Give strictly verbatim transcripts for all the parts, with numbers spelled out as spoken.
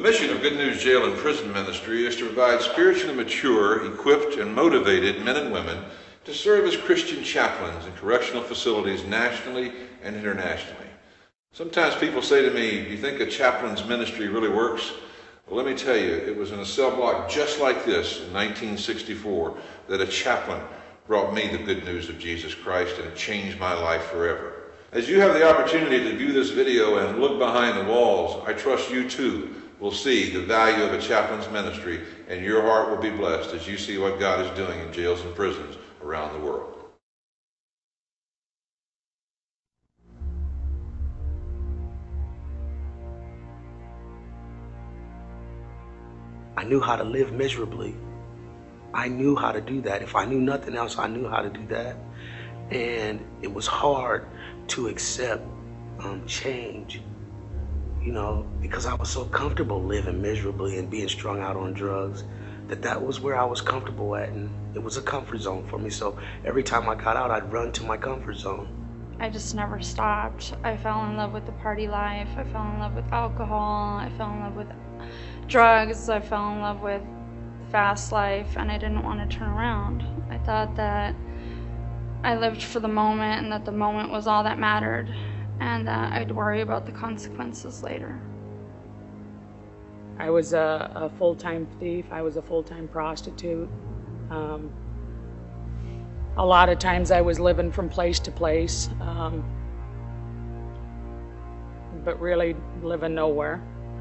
mission of Good News Jail and Prison Ministry is to provide spiritually mature, equipped, and motivated men and women to serve as Christian chaplains in correctional facilities nationally and internationally. Sometimes people say to me, do you think a chaplain's ministry really works? Well, let me tell you, it was in a cell block just like this in nineteen sixty-four that a chaplain brought me the good news of Jesus Christ, and it changed my life forever. As you have the opportunity to view this video and look behind the walls, I trust you too will see the value of a chaplain's ministry, and your heart will be blessed as you see what God is doing in jails and prisons around the world. I knew how to live miserably. I knew how to do that. If I knew nothing else, I knew how to do that. And it was hard to accept um, change, you know, because I was so comfortable living miserably and being strung out on drugs, that that was where I was comfortable at, and it was a comfort zone for me. So every time I got out, I'd run to my comfort zone. I just never stopped. I fell in love with the party life. I fell in love with alcohol. I fell in love with drugs. I fell in love with the fast life, and I didn't want to turn around. I thought that I lived for the moment, and that the moment was all that mattered, and that I'd worry about the consequences later. I was a, a full-time thief. I was a full-time prostitute. Um, a lot of times I was living from place to place, um, but really living nowhere.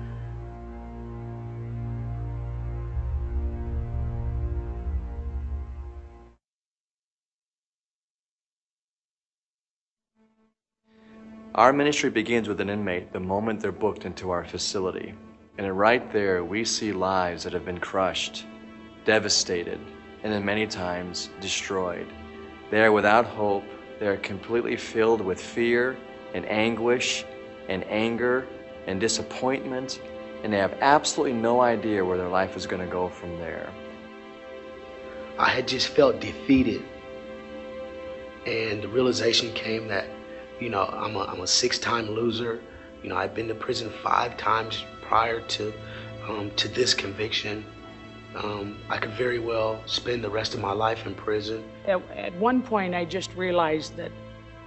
Our ministry begins with an inmate the moment they're booked into our facility. And right there, we see lives that have been crushed, devastated, and then many times destroyed. They are without hope. They are completely filled with fear and anguish and anger and disappointment, and they have absolutely no idea where their life is going to go from there. I had just felt defeated, and the realization came that, you know, I'm a, I'm a six-time loser. You know, I've been to prison five times prior to um, to this conviction. Um, I could very well spend the rest of my life in prison. At, at one point, I just realized that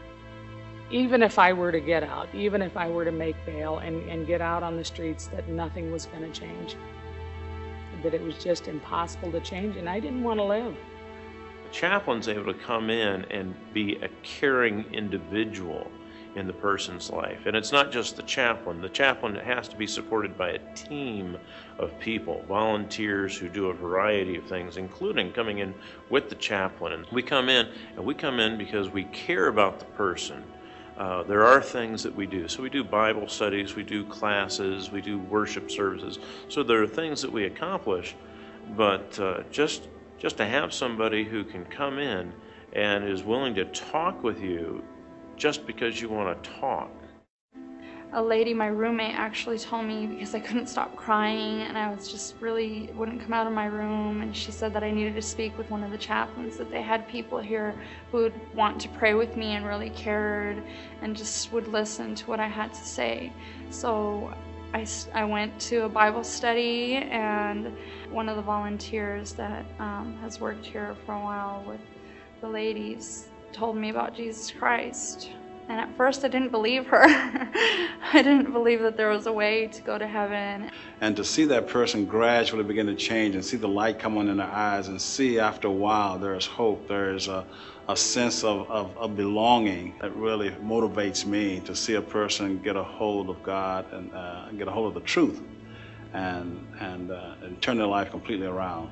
even if I were to get out, even if I were to make bail and, and get out on the streets, that nothing was going to change. That it was just impossible to change, and I didn't want to live. The chaplain's able to come in and be a caring individual in the person's life. And it's not just the chaplain. The chaplain has to be supported by a team of people, volunteers who do a variety of things, including coming in with the chaplain. And we come in, and we come in because we care about the person. Uh, there are things that we do. So we do Bible studies, we do classes, we do worship services. So there are things that we accomplish, but uh, just just to have somebody who can come in and is willing to talk with you just because you want to talk. A lady, my roommate, actually told me, because I couldn't stop crying and I was just really, wouldn't come out of my room, and she said that I needed to speak with one of the chaplains, that they had people here who would want to pray with me and really cared and just would listen to what I had to say. So I, I went to a Bible study, and one of the volunteers that um, has worked here for a while with the ladies told me about Jesus Christ. And at first I didn't believe her. I didn't believe that there was a way to go to heaven. And to see that person gradually begin to change and see the light come on in their eyes and see after a while there is hope, there is a, a sense of, of, of belonging that really motivates me to see a person get a hold of God and uh, get a hold of the truth and, and, uh, and turn their life completely around.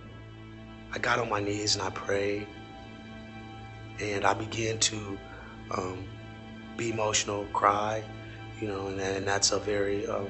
I got on my knees and I prayed, and I began to um, be emotional, cry, you know, and, and that's a very, um,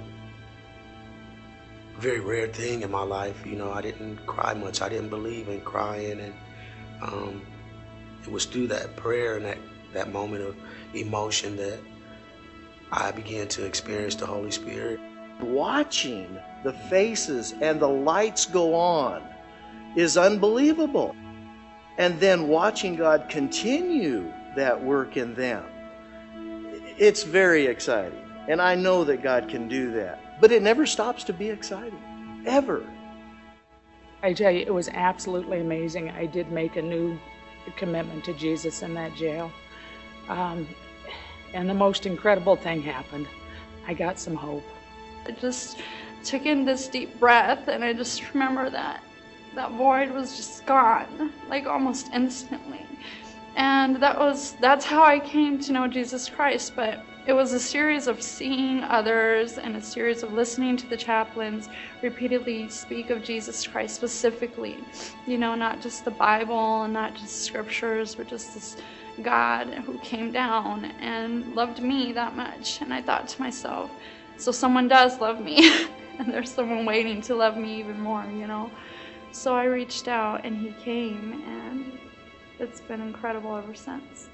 very rare thing in my life. You know, I didn't cry much. I didn't believe in crying, and um, it was through that prayer and that, that moment of emotion that I began to experience the Holy Spirit. Watching the faces and the lights go on is unbelievable. And then watching God continue that work in them, it's very exciting. And I know that God can do that. But it never stops to be exciting, ever. I tell you, it was absolutely amazing. I did make a new commitment to Jesus in that jail. Um, and the most incredible thing happened. I got some hope. I just took in this deep breath, and I just remember that that void was just gone, like almost instantly. And that was, that's how I came to know Jesus Christ. But it was a series of seeing others and a series of listening to the chaplains repeatedly speak of Jesus Christ specifically. You know, not just the Bible and not just scriptures, but just this God who came down and loved me that much. And I thought to myself, so someone does love me, and there's someone waiting to love me even more, you know. So I reached out, and he came, and it's been incredible ever since.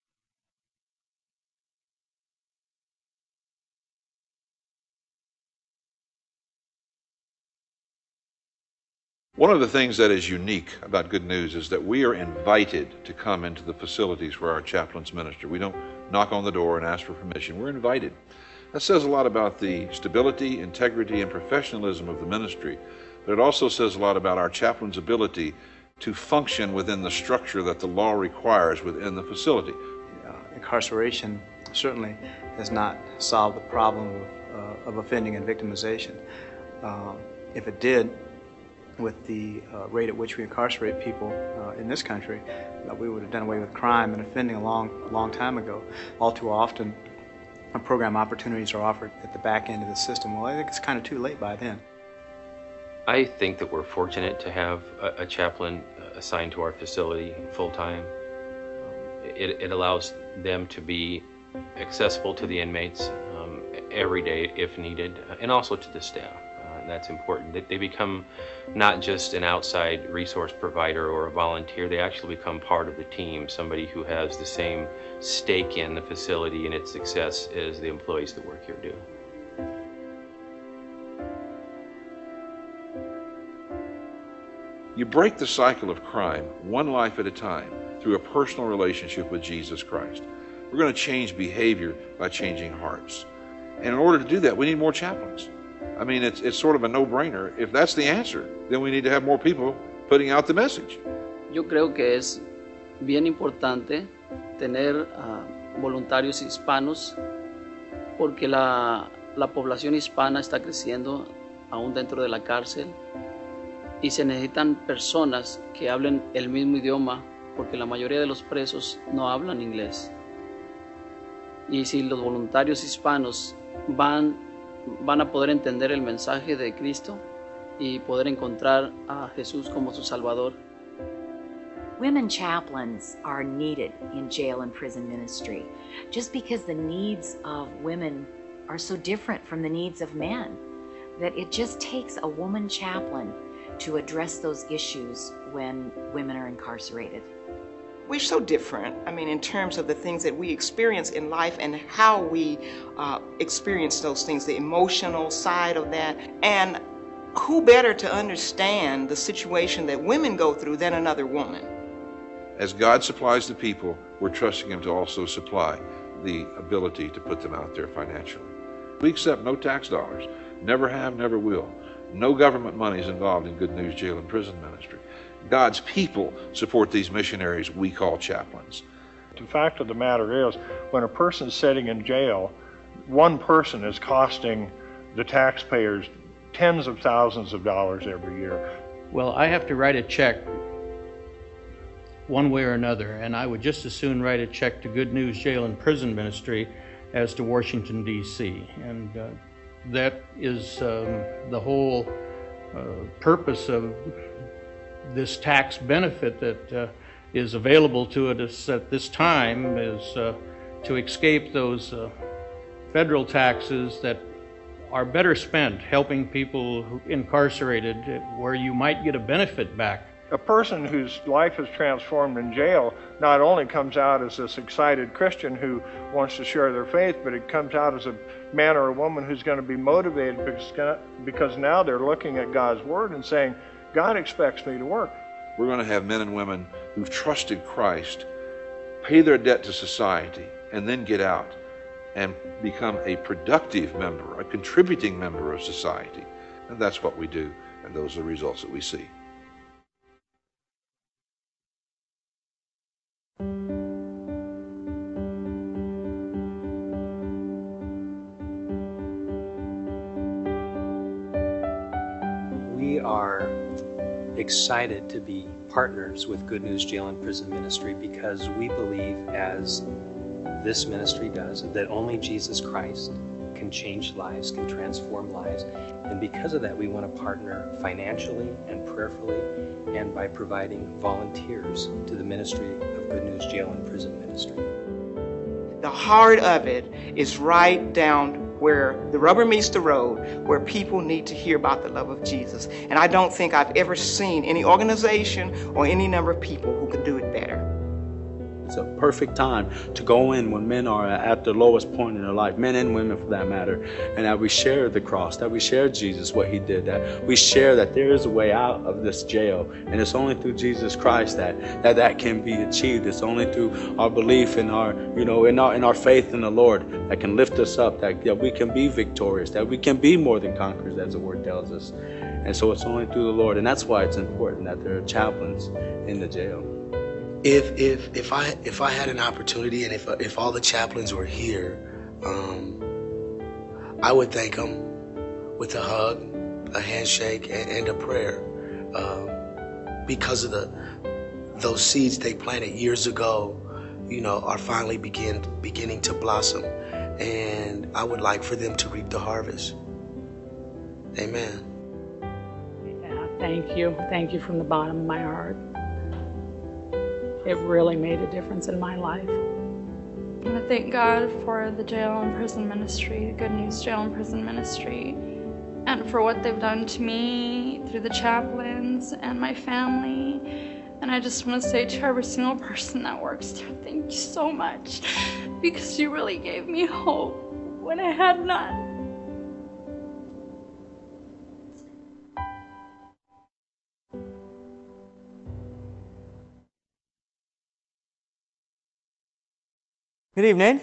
One of the things that is unique about Good News is that we are invited to come into the facilities where our chaplains minister. We don't knock on the door and ask for permission. We're invited. That says a lot about the stability, integrity, and professionalism of the ministry, but it also says a lot about our chaplains' ability to function within the structure that the law requires within the facility. Uh, incarceration certainly has not solved the problem of, uh, of offending and victimization. Um, if it did, with the uh, rate at which we incarcerate people uh, in this country, uh, we would have done away with crime and offending a long, a long time ago. All too often, uh, program opportunities are offered at the back end of the system. Well, I think it's kind of too late by then. I think that we're fortunate to have a, a chaplain assigned to our facility full-time. Um, it, it allows them to be accessible to the inmates um, every day if needed, and also to the staff. Uh, that's important. They, they become not just an outside resource provider or a volunteer, they actually become part of the team, somebody who has the same stake in the facility and its success as the employees that work here do. You break the cycle of crime one life at a time through a personal relationship with Jesus Christ. We're going to change behavior by changing hearts. And in order to do that, we need more chaplains. I mean, it's, it's sort of a no-brainer. If that's the answer, then we need to have more people putting out the message. Yo creo que es bien importante tener uh, voluntarios hispanos porque la, la población hispana está creciendo aún dentro de la cárcel. Y se necesitan personas que hablen el mismo idioma, porque la mayoría de los presos no hablan inglés. Y si los voluntarios hispanos van, van a poder entender el mensaje de Cristo y poder encontrar a Jesús como su Salvador. Women chaplains are needed in jail and prison ministry, just because the needs of women are so different from the needs of men, that it just takes a woman chaplain to address those issues when women are incarcerated. We're so different, I mean, in terms of the things that we experience in life and how we uh, experience those things, the emotional side of that. And who better to understand the situation that women go through than another woman? As God supplies the people, we're trusting Him to also supply the ability to put them out there financially. We accept no tax dollars, never have, never will. No government money is involved in Good News Jail and Prison Ministry. God's people support these missionaries we call chaplains. The fact of the matter is, when a person is sitting in jail, one person is costing the taxpayers tens of thousands of dollars every year. Well, I have to write a check one way or another, and I would just as soon write a check to Good News Jail and Prison Ministry as to Washington, D C And uh, that is um, the whole uh, purpose of this tax benefit that uh, is available to us at this time, is uh, to escape those uh, federal taxes that are better spent helping people who incarcerated, where you might get a benefit back. A person whose life is transformed in jail not only comes out as this excited Christian who wants to share their faith, but it comes out as a man or a woman who's going to be motivated because, because now they're looking at God's Word and saying, God expects me to work. We're going to have men and women who've trusted Christ, pay their debt to society, and then get out and become a productive member, a contributing member of society. And that's what we do, and those are the results that we see. We are excited to be partners with Good News Jail and Prison Ministry because we believe, as this ministry does, that only Jesus Christ can change lives, can transform lives. And because of that, we want to partner financially and prayerfully and by providing volunteers to the ministry of Good News Jail and Prison Ministry. The heart of it is right down where the rubber meets the road, where people need to hear about the love of Jesus. And I don't think I've ever seen any organization or any number of people who could do it better. It's a perfect time to go in when men are at the lowest point in their life, men and women for that matter, and that we share the cross, that we share Jesus, what he did, that we share that there is a way out of this jail, and it's only through Jesus Christ that that, that can be achieved. It's only through our belief in our, you know, in our in our faith in the Lord that can lift us up, that, that we can be victorious, that we can be more than conquerors, as the word tells us. And so it's only through the Lord, and that's why it's important that there are chaplains in the jail. If if if I if I had an opportunity, and if if all the chaplains were here, um, I would thank them with a hug, a handshake, and, and a prayer, um, because of the those seeds they planted years ago, you know, are finally begin beginning to blossom, and I would like for them to reap the harvest. Amen. Yeah, thank you, thank you from the bottom of my heart. It really made a difference in my life. I want to thank God for the jail and prison ministry, the Good News Jail and Prison Ministry, and for what they've done to me through the chaplains and my family. And I just want to say to every single person that works there, thank you so much, because you really gave me hope when I had none. Good evening.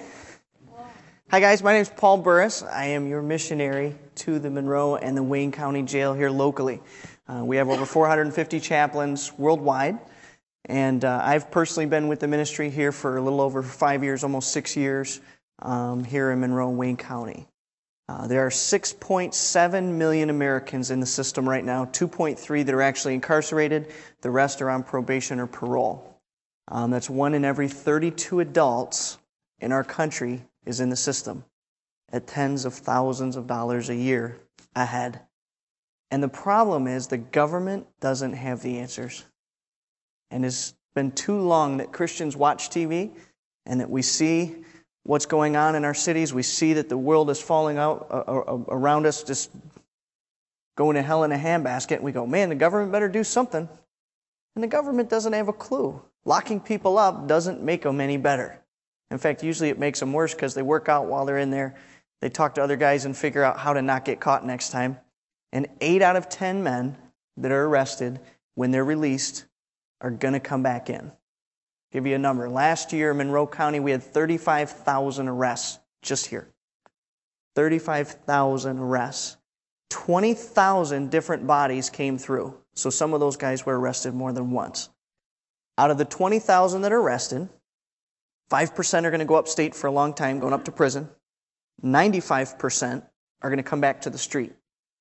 Hi guys, my name is Paul Burris. I am your missionary to the Monroe and the Wayne County Jail here locally. Uh, we have over four hundred fifty chaplains worldwide, and uh, I've personally been with the ministry here for a little over five years, almost six years, um, here in Monroe and Wayne County. Uh, there are six point seven million Americans in the system right now, two point three that are actually incarcerated, the rest are on probation or parole. Um, that's one in every thirty-two adults in our country is in the system at tens of thousands of dollars a year ahead. And the problem is the government doesn't have the answers. And it's been too long that Christians watch T V and that we see what's going on in our cities. We see that the world is falling out around us, just going to hell in a handbasket. And we go, man, the government better do something. And the government doesn't have a clue. Locking people up doesn't make them any better. In fact, usually it makes them worse because they work out while they're in there. They talk to other guys and figure out how to not get caught next time. And eight out of ten men that are arrested, when they're released, are going to come back in. Give you a number. Last year in Monroe County, we had thirty-five thousand arrests just here. thirty-five thousand arrests. twenty thousand different bodies came through. So some of those guys were arrested more than once. Out of the twenty thousand that are arrested, five percent are going to go upstate for a long time, going up to prison. ninety-five percent are going to come back to the street.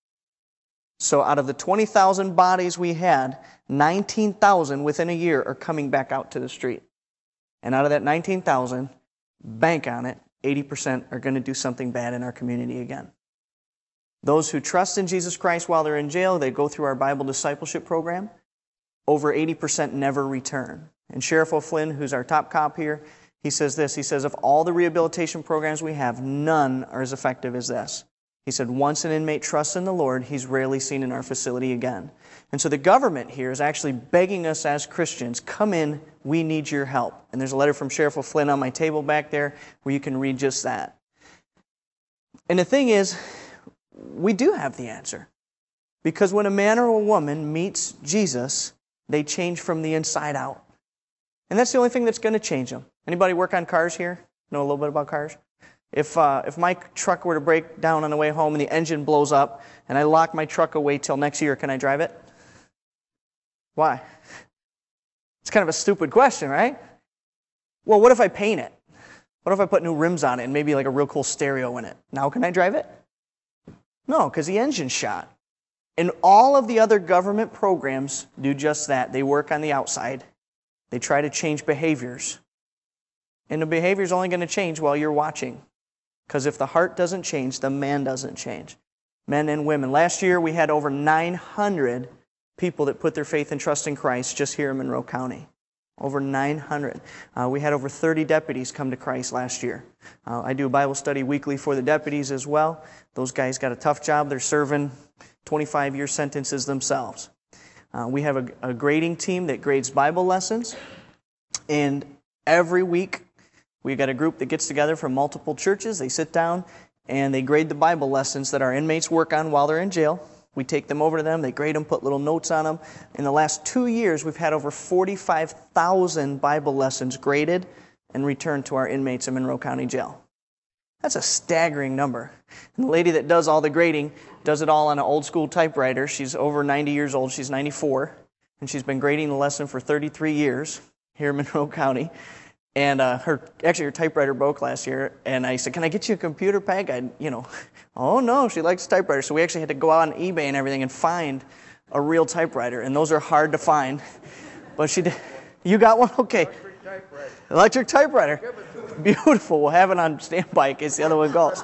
So out of the twenty thousand bodies we had, nineteen thousand within a year are coming back out to the street. And out of that nineteen thousand, bank on it, eighty percent are going to do something bad in our community again. Those who trust in Jesus Christ while they're in jail, they go through our Bible discipleship program. Over eighty percent never return. And Sheriff O'Flynn, who's our top cop here, he says this, he says, of all the rehabilitation programs we have, none are as effective as this. He said, once an inmate trusts in the Lord, he's rarely seen in our facility again. And so the government here is actually begging us as Christians, come in, we need your help. And there's a letter from Sheriff O'Flynn on my table back there where you can read just that. And the thing is, we do have the answer. Because when a man or a woman meets Jesus, they change from the inside out. And that's the only thing that's going to change them. Anybody work on cars here? Know a little bit about cars? If, uh, if my truck were to break down on the way home and the engine blows up and I lock my truck away till next year, can I drive it? Why? It's kind of a stupid question, right? Well, what if I paint it? What if I put new rims on it and maybe like a real cool stereo in it? Now can I drive it? No, because the engine's shot. And all of the other government programs do just that. They work on the outside. They try to change behaviors. And the behavior's only going to change while you're watching. Because if the heart doesn't change, the man doesn't change. Men and women. Last year we had over nine hundred people that put their faith and trust in Christ just here in Monroe County. Over nine hundred. Uh, we had over thirty deputies come to Christ last year. Uh, I do a Bible study weekly for the deputies as well. Those guys got a tough job. They're serving twenty-five year sentences themselves. Uh, we have a, a grading team that grades Bible lessons. And every week we've got a group that gets together from multiple churches. They sit down and they grade the Bible lessons that our inmates work on while they're in jail. We take them over to them, they grade them, put little notes on them. In the last two years, we've had over forty-five thousand Bible lessons graded and returned to our inmates in Monroe County Jail. That's a staggering number. And the lady that does all the grading does it all on an old school typewriter. She's over ninety years old, she's ninety-four, and she's been grading the lesson for thirty-three years here in Monroe County. And uh, her actually her typewriter broke last year, and I said, "Can I get you a computer, Peg?" I, you know, oh no, she likes typewriters. So we actually had to go out on eBay and everything and find a real typewriter, and those are hard to find. But she did. You got one? Okay. Electric typewriter. Electric typewriter. Beautiful. We'll have it on standby in case the other one goes.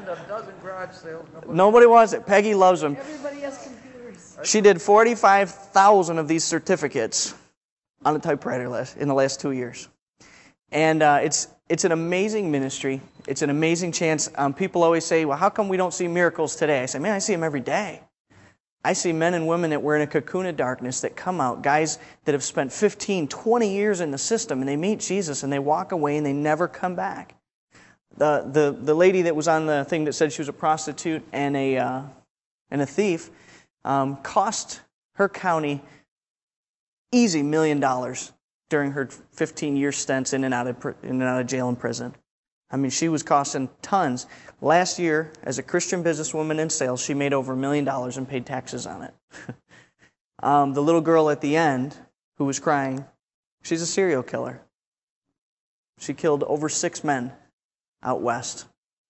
Nobody wants it. Peggy loves them. Everybody has computers. She did forty-five thousand of these certificates on a typewriter list in the last two years. And uh, it's it's an amazing ministry. It's an amazing chance. Um, people always say, well, how come we don't see miracles today? I say, man, I see them every day. I see men and women that were in a cocoon of darkness that come out, guys that have spent fifteen, twenty years in the system, and they meet Jesus, and they walk away, and they never come back. The the the lady that was on the thing that said she was a prostitute and a, uh, and a thief um, cost her county easy million dollars during her fifteen-year stints in and out of in and out of jail and prison. I mean, she was costing tons. Last year, as a Christian businesswoman in sales, she made over a million dollars and paid taxes on it. um, the little girl at the end who was crying, she's a serial killer. She killed over six men out west.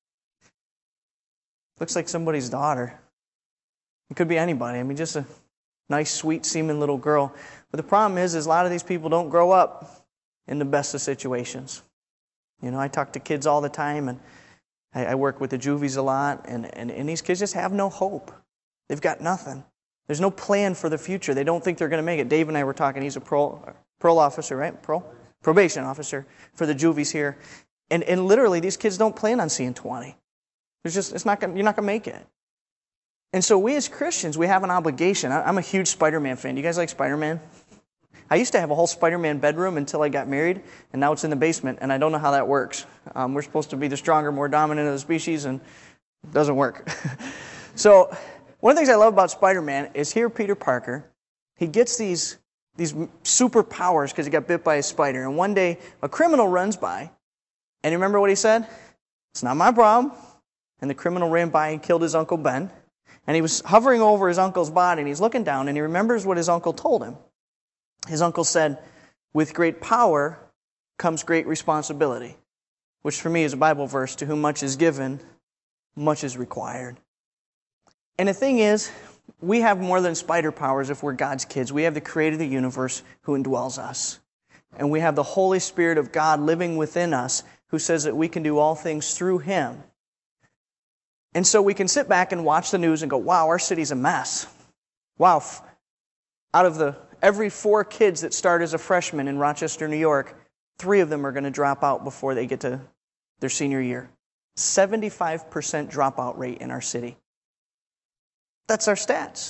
Looks like somebody's daughter. It could be anybody. I mean, just a nice, sweet-seeming little girl. But the problem is, is a lot of these people don't grow up in the best of situations. You know, I talk to kids all the time, and I, I work with the juvies a lot, and, and, and these kids just have no hope. They've got nothing. There's no plan for the future. They don't think they're going to make it. Dave and I were talking. He's a parole, parole officer, right? Parole? Probation officer for the juvies here. And, and literally, these kids don't plan on seeing twenty. There's just, it's not gonna, you're not going to make it. And so we as Christians, we have an obligation. I'm a huge Spider-Man fan. Do you guys like Spider-Man? I used to have a whole Spider-Man bedroom until I got married, and now it's in the basement, and I don't know how that works. Um, we're supposed to be the stronger, more dominant of the species, and it doesn't work. So one of the things I love about Spider-Man is here Peter Parker, he gets these, these superpowers because he got bit by a spider, and one day a criminal runs by, and you remember what he said? It's not my problem. And the criminal ran by and killed his Uncle Ben. And he was hovering over his uncle's body, and he's looking down, and he remembers what his uncle told him. His uncle said, with great power comes great responsibility, which for me is a Bible verse, to whom much is given, much is required. And the thing is, we have more than spider powers if we're God's kids. We have the creator of the universe who indwells us. And we have the Holy Spirit of God living within us who says that we can do all things through Him. And so we can sit back and watch the news and go, wow, our city's a mess. Wow, out of the every four kids that start as a freshman in Rochester, New York, three of them are going to drop out before they get to their senior year. seventy-five percent dropout rate in our city. That's our stats.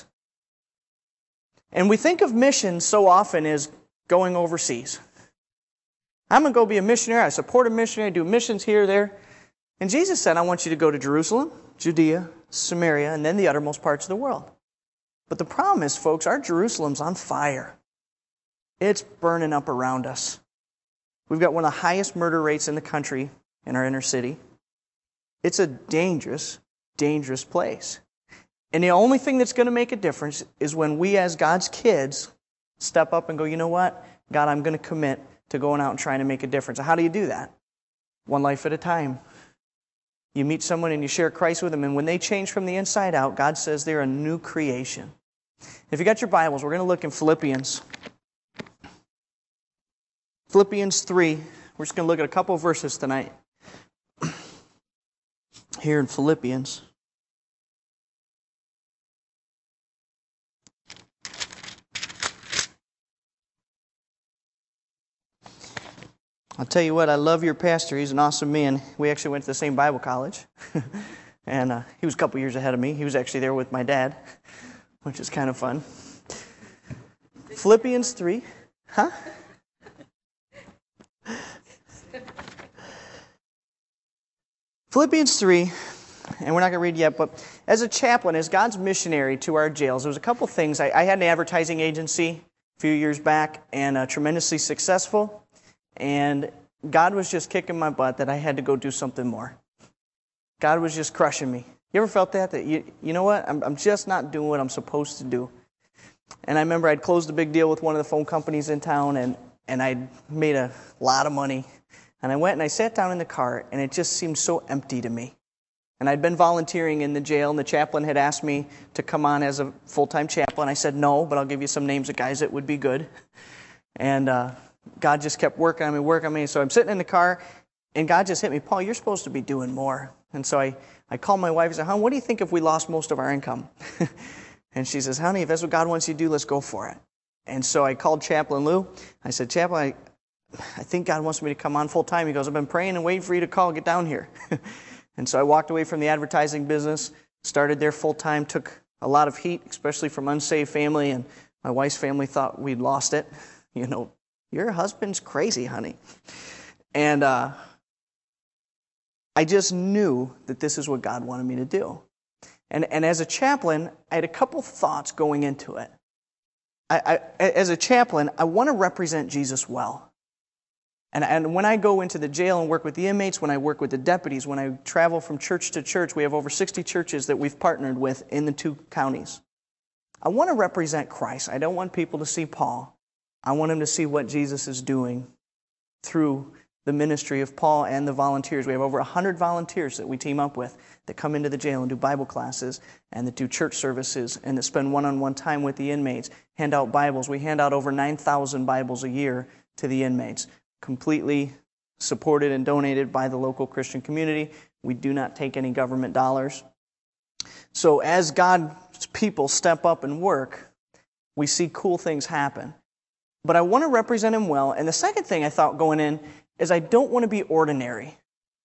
And we think of missions so often as going overseas. I'm going to go be a missionary. I support a missionary, do missions here, there. And Jesus said, I want you to go to Jerusalem, Judea, Samaria, and then the uttermost parts of the world. But the problem is, folks, our Jerusalem's on fire. It's burning up around us. We've got one of the highest murder rates in the country in our inner city. It's a dangerous, dangerous place. And the only thing that's going to make a difference is when we as God's kids step up and go, you know what? God, I'm going to commit to going out and trying to make a difference. How do you do that? One life at a time. You meet someone and you share Christ with them, and when they change from the inside out, God says they're a new creation. If you got your Bibles, we're going to look in Philippians. Philippians three. We're just going to look at a couple of verses tonight. Here in Philippians. I'll tell you what, I love your pastor. He's an awesome man. We actually went to the same Bible college. and uh, he was a couple years ahead of me. He was actually there with my dad, which is kind of fun. Philippians three. Huh? Philippians three, and we're not going to read yet, but as a chaplain, as God's missionary to our jails, there was a couple things. I, I had an advertising agency a few years back, and uh, tremendously successful. And God was just kicking my butt that I had to go do something more. God was just crushing me. You ever felt that? That you, you know what? I'm, I'm just not doing what I'm supposed to do. And I remember I'd closed a big deal with one of the phone companies in town, and, and I'd made a lot of money. And I went and I sat down in the car, and it just seemed so empty to me. And I'd been volunteering in the jail, and the chaplain had asked me to come on as a full-time chaplain. I said no, but I'll give you some names of guys that would be good. And uh, God just kept working on me, working on me. So I'm sitting in the car, and God just hit me, Paul, you're supposed to be doing more. And so I, I called my wife and said, hon, what do you think if we lost most of our income? And she says, honey, if that's what God wants you to do, let's go for it. And so I called Chaplain Lou. I said, Chaplain, I, I think God wants me to come on full time. He goes, I've been praying and waiting for you to call, get down here. And so I walked away from the advertising business, started there full time, took a lot of heat, especially from unsaved family, and my wife's family thought we'd lost it. You know, your husband's crazy, honey. And uh, I just knew that this is what God wanted me to do. And, and as a chaplain, I had a couple thoughts going into it. I, I, as a chaplain, I want to represent Jesus well. And, and when I go into the jail and work with the inmates, when I work with the deputies, when I travel from church to church, we have over sixty churches that we've partnered with in the two counties. I want to represent Christ. I don't want people to see Paul. I want them to see what Jesus is doing through the ministry of Paul and the volunteers. We have over one hundred volunteers that we team up with that come into the jail and do Bible classes and that do church services and that spend one-on-one time with the inmates, hand out Bibles. We hand out over nine thousand Bibles a year to the inmates, completely supported and donated by the local Christian community. We do not take any government dollars. So as God's people step up and work, we see cool things happen. But I want to represent Him well. And the second thing I thought going in is I don't want to be ordinary.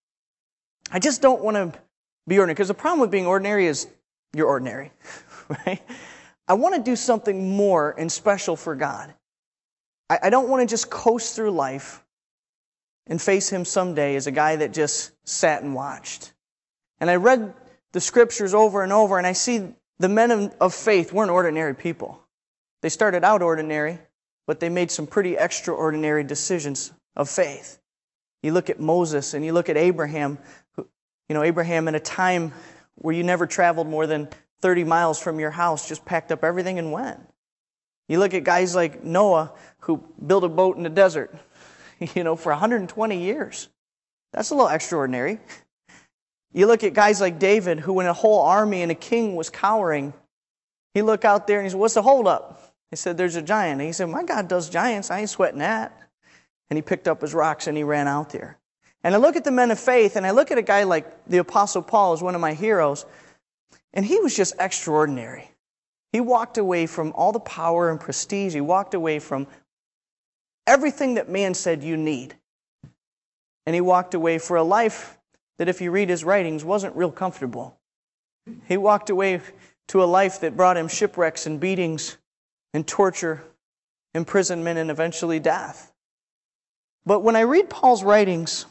I just don't want to be ordinary. Because the problem with being ordinary is you're ordinary, right? I want to do something more and special for God. I, I don't want to just coast through life and face Him someday as a guy that just sat and watched. And I read the Scriptures over and over, and I see the men of, of faith weren't ordinary people. They started out ordinary, but they made some pretty extraordinary decisions of faith. You look at Moses and you look at Abraham, who, you know, Abraham in a time where you never traveled more than thirty miles from your house, just packed up everything and went. You look at guys like Noah, who built a boat in the desert, you know, for one hundred twenty years. That's a little extraordinary. You look at guys like David, who when a whole army and a king was cowering, he looked out there and he said, what's the holdup? He said, there's a giant. And he said, my God does giants. I ain't sweating that. And he picked up his rocks and he ran out there. And I look at the men of faith, and I look at a guy like the Apostle Paul as one of my heroes, and he was just extraordinary. He walked away from all the power and prestige. He walked away from everything that man said you need. And he walked away for a life that, if you read his writings, wasn't real comfortable. He walked away to a life that brought him shipwrecks and beatings and torture, imprisonment, and eventually death. But when I read Paul's writings,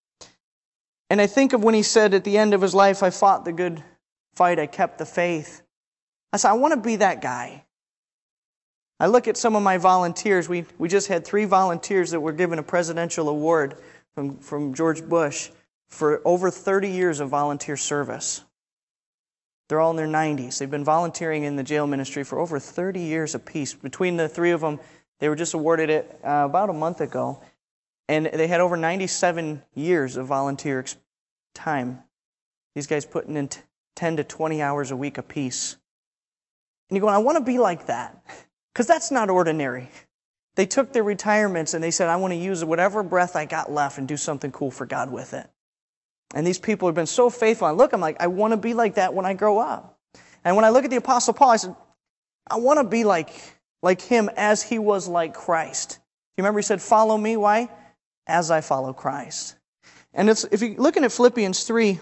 and I think of when he said at the end of his life, I fought the good fight, I kept the faith. I said, I want to be that guy. I look at some of my volunteers. We we just had three volunteers that were given a presidential award from, from George Bush for over thirty years of volunteer service. They're all in their nineties. They've been volunteering in the jail ministry for over thirty years apiece. Between the three of them, they were just awarded it uh, about a month ago. And they had over ninety-seven years of volunteer time. These guys putting in ten to twenty hours a week apiece. And you're going, I want to be like that. Because that's not ordinary. They took their retirements and they said, I want to use whatever breath I got left and do something cool for God with it. And these people have been so faithful. And look, I'm like, I want to be like that when I grow up. And when I look at the Apostle Paul, I said, I want to be like, like him as he was like Christ. You remember he said, follow me. Why? As I follow Christ. And it's, if you're looking at Philippians three,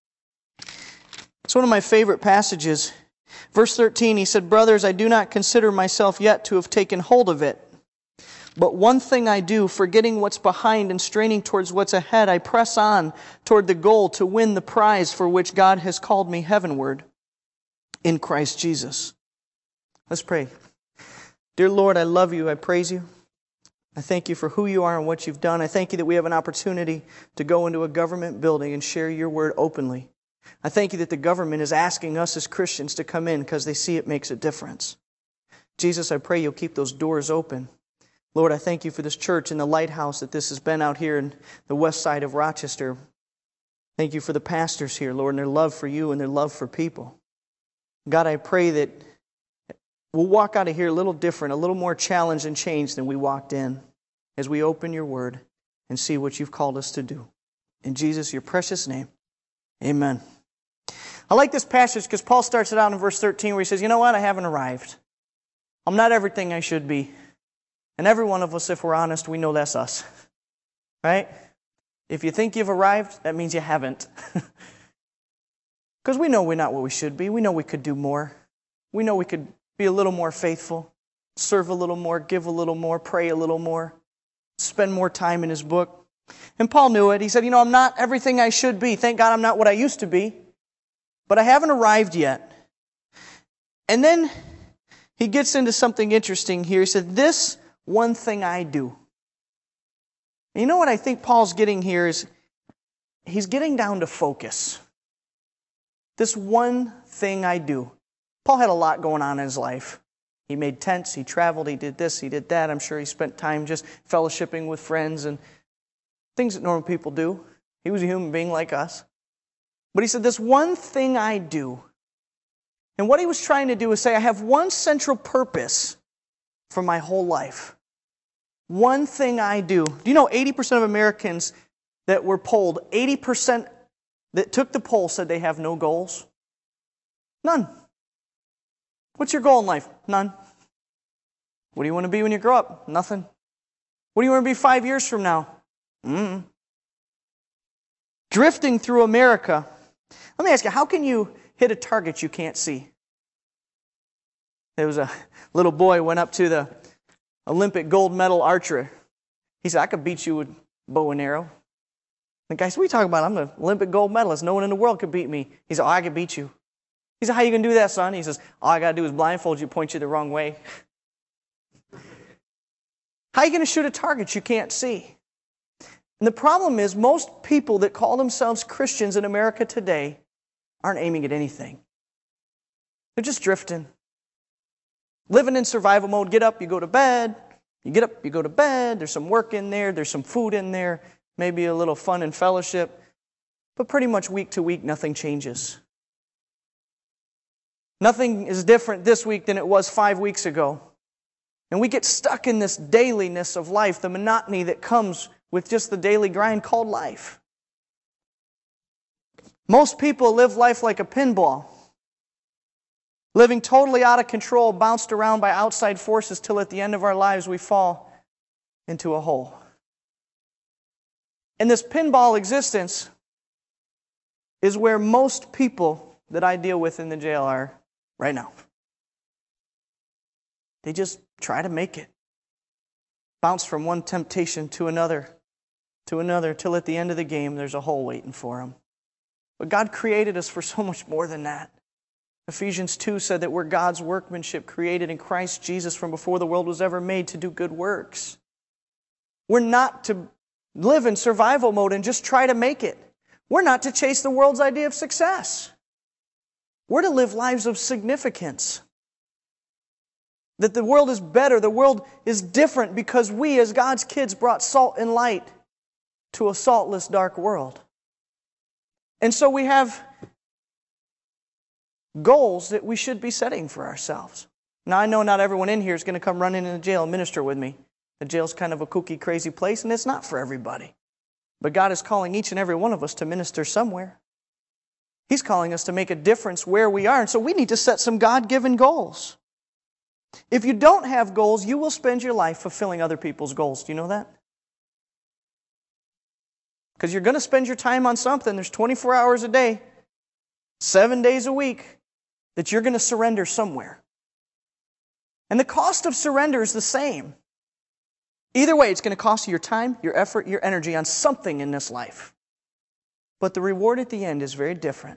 it's one of my favorite passages. Verse thirteen, he said, brothers, I do not consider myself yet to have taken hold of it. But one thing I do, forgetting what's behind and straining towards what's ahead, I press on toward the goal to win the prize for which God has called me heavenward in Christ Jesus. Let's pray. Dear Lord, I love you. I praise you. I thank you for who you are and what you've done. I thank you that we have an opportunity to go into a government building and share your word openly. I thank you that the government is asking us as Christians to come in because they see it makes a difference. Jesus, I pray you'll keep those doors open. Lord, I thank you for this church and the lighthouse that this has been out here in the west side of Rochester. Thank you for the pastors here, Lord, and their love for you and their love for people. God, I pray that we'll walk out of here a little different, a little more challenged and changed than we walked in as we open your word and see what you've called us to do. In Jesus, your precious name, amen. I like this passage because Paul starts it out in verse thirteen where he says, you know what, I haven't arrived. I'm not everything I should be. And every one of us, if we're honest, we know that's us. Right? If you think you've arrived, that means you haven't. Because we know we're not what we should be. We know we could do more. We know we could be a little more faithful, serve a little more, give a little more, pray a little more, spend more time in his book. And Paul knew it. He said, you know, I'm not everything I should be. Thank God I'm not what I used to be. But I haven't arrived yet. And then he gets into something interesting here. He said, this one thing I do. And you know what I think Paul's getting here is he's getting down to focus. This one thing I do. Paul had a lot going on in his life. He made tents, he traveled, he did this, he did that. I'm sure he spent time just fellowshipping with friends and things that normal people do. He was a human being like us. But he said, this one thing I do. And what he was trying to do is say, I have one central purpose for my whole life. One thing I do. Do you know eighty percent of Americans that were polled, eighty percent that took the poll said they have no goals? None. What's your goal in life? None. What do you want to be when you grow up? Nothing. What do you want to be five years from now? Mm. Drifting through America. Let me ask you, how can you hit a target you can't see? There was a little boy went up to the Olympic gold medal archer. He said, I could beat you with bow and arrow. The guy said, what are you talking about? I'm an Olympic gold medalist. No one in the world could beat me. He said, oh, I could beat you. He said, how are you going to do that, son? He says, all I got to do is blindfold you, point you the wrong way. How are you going to shoot a target you can't see? And the problem is most people that call themselves Christians in America today aren't aiming at anything. They're just drifting. Living in survival mode. Get up, you go to bed. You get up, you go to bed. There's some work in there. There's some food in there. Maybe a little fun and fellowship. But pretty much week to week, nothing changes. Nothing is different this week than it was five weeks ago. And we get stuck in this dailiness of life, the monotony that comes with just the daily grind called life. Most people live life like a pinball. Living totally out of control, bounced around by outside forces till at the end of our lives we fall into a hole. And this pinball existence is where most people that I deal with in the jail are right now. They just try to make it. Bounce from one temptation to another, to another, till at the end of the game there's a hole waiting for them. But God created us for so much more than that. Ephesians two said that we're God's workmanship created in Christ Jesus from before the world was ever made to do good works. We're not to live in survival mode and just try to make it. We're not to chase the world's idea of success. We're to live lives of significance. That the world is better, the world is different because we as God's kids brought salt and light to a saltless, dark world. And so we have goals that we should be setting for ourselves. Now, I know not everyone in here is going to come running into jail and minister with me. The jail's kind of a kooky, crazy place, and it's not for everybody. But God is calling each and every one of us to minister somewhere. He's calling us to make a difference where we are, and so we need to set some God-given goals. If you don't have goals, you will spend your life fulfilling other people's goals. Do you know that? Because you're going to spend your time on something. There's twenty-four hours a day, seven days a week, that you're going to surrender somewhere. And the cost of surrender is the same. Either way, it's going to cost you your time, your effort, your energy on something in this life. But the reward at the end is very different.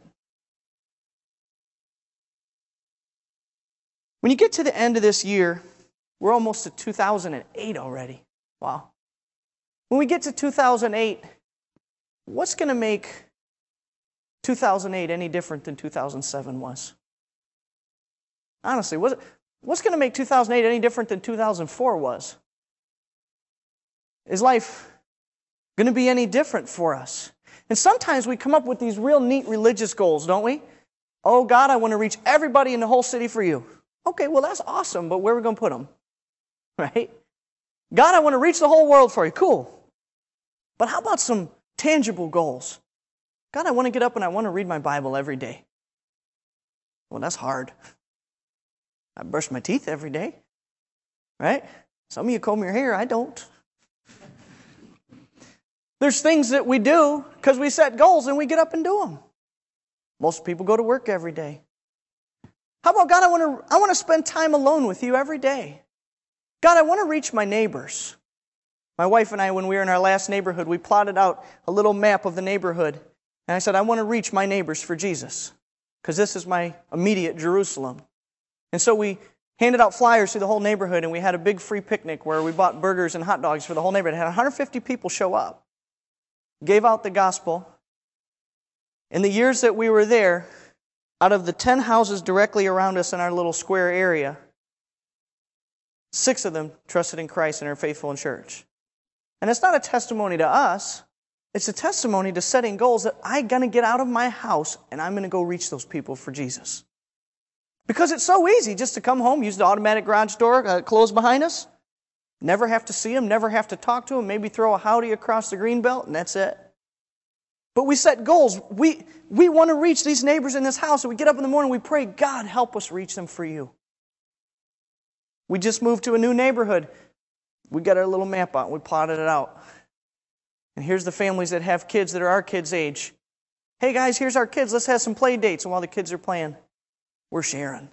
When you get to the end of this year, we're almost to two thousand eight already. Wow. When we get to two thousand eight, what's going to make two thousand eight any different than two thousand seven was? Honestly, what's going to make two thousand eight any different than two thousand four was? Is life going to be any different for us? And sometimes we come up with these real neat religious goals, don't we? Oh, God, I want to reach everybody in the whole city for you. Okay, well, that's awesome, but where are we going to put them? Right? God, I want to reach the whole world for you. Cool. But how about some tangible goals? God, I want to get up and I want to read my Bible every day. Well, that's hard. I brush my teeth every day. Right? Some of you comb your hair. I don't. There's things that we do because we set goals and we get up and do them. Most people go to work every day. How about, God, I want to I want to spend time alone with you every day. God, I want to reach my neighbors. My wife and I, when we were in our last neighborhood, we plotted out a little map of the neighborhood. And I said, I want to reach my neighbors for Jesus because this is my immediate Jerusalem. And so we handed out flyers through the whole neighborhood, and we had a big free picnic where we bought burgers and hot dogs for the whole neighborhood. It had one hundred fifty people show up. Gave out the gospel. In the years that we were there, out of the ten houses directly around us in our little square area, six of them trusted in Christ and are faithful in church. And it's not a testimony to us. It's a testimony to setting goals that I'm going to get out of my house and I'm going to go reach those people for Jesus. Because it's so easy just to come home, use the automatic garage door, uh, close behind us, never have to see them, never have to talk to them, maybe throw a howdy across the green belt, and that's it. But we set goals. We, we want to reach these neighbors in this house, and we get up in the morning and we pray, God, help us reach them for you. We just moved to a new neighborhood. We got our little map out and we plotted it out. And here's the families that have kids that are our kids' age. Hey guys, here's our kids. Let's have some play dates. And while the kids are playing, we're sharing.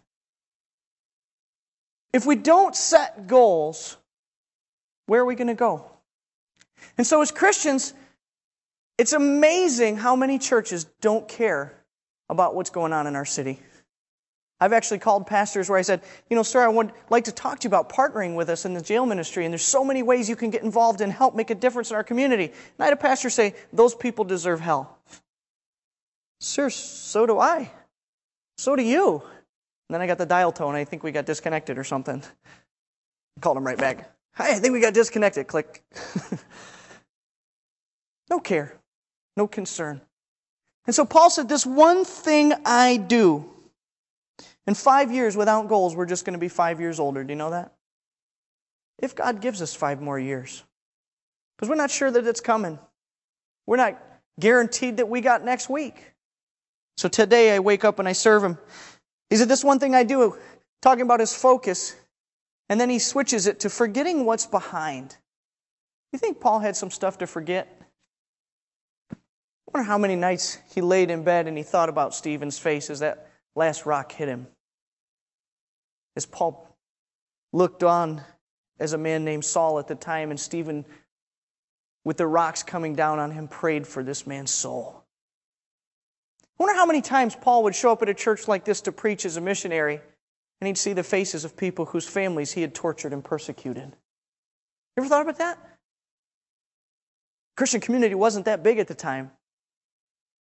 If we don't set goals, where are we going to go? And so as Christians, it's amazing how many churches don't care about what's going on in our city. I've actually called pastors where I said, you know, sir, I would like to talk to you about partnering with us in the jail ministry, and there's so many ways you can get involved and help make a difference in our community. And I had a pastor say, those people deserve hell. Sir, so do I. So do you. And then I got the dial tone. I think we got disconnected or something. Called him right back. Hi, I think we got disconnected. Click. No care. No concern. And so Paul said, this one thing I do. In five years without goals, we're just going to be five years older. Do you know that? If God gives us five more years. Because we're not sure that it's coming. We're not guaranteed that we got next week. So today I wake up and I serve Him. He said, this one thing I do, talking about His focus, and then he switches it to forgetting what's behind. You think Paul had some stuff to forget? I wonder how many nights he laid in bed and he thought about Stephen's face as that last rock hit him. As Paul looked on as a man named Saul at the time, and Stephen, with the rocks coming down on him, prayed for this man's soul. I wonder how many times Paul would show up at a church like this to preach as a missionary, and he'd see the faces of people whose families he had tortured and persecuted. You ever thought about that? Christian community wasn't that big at the time.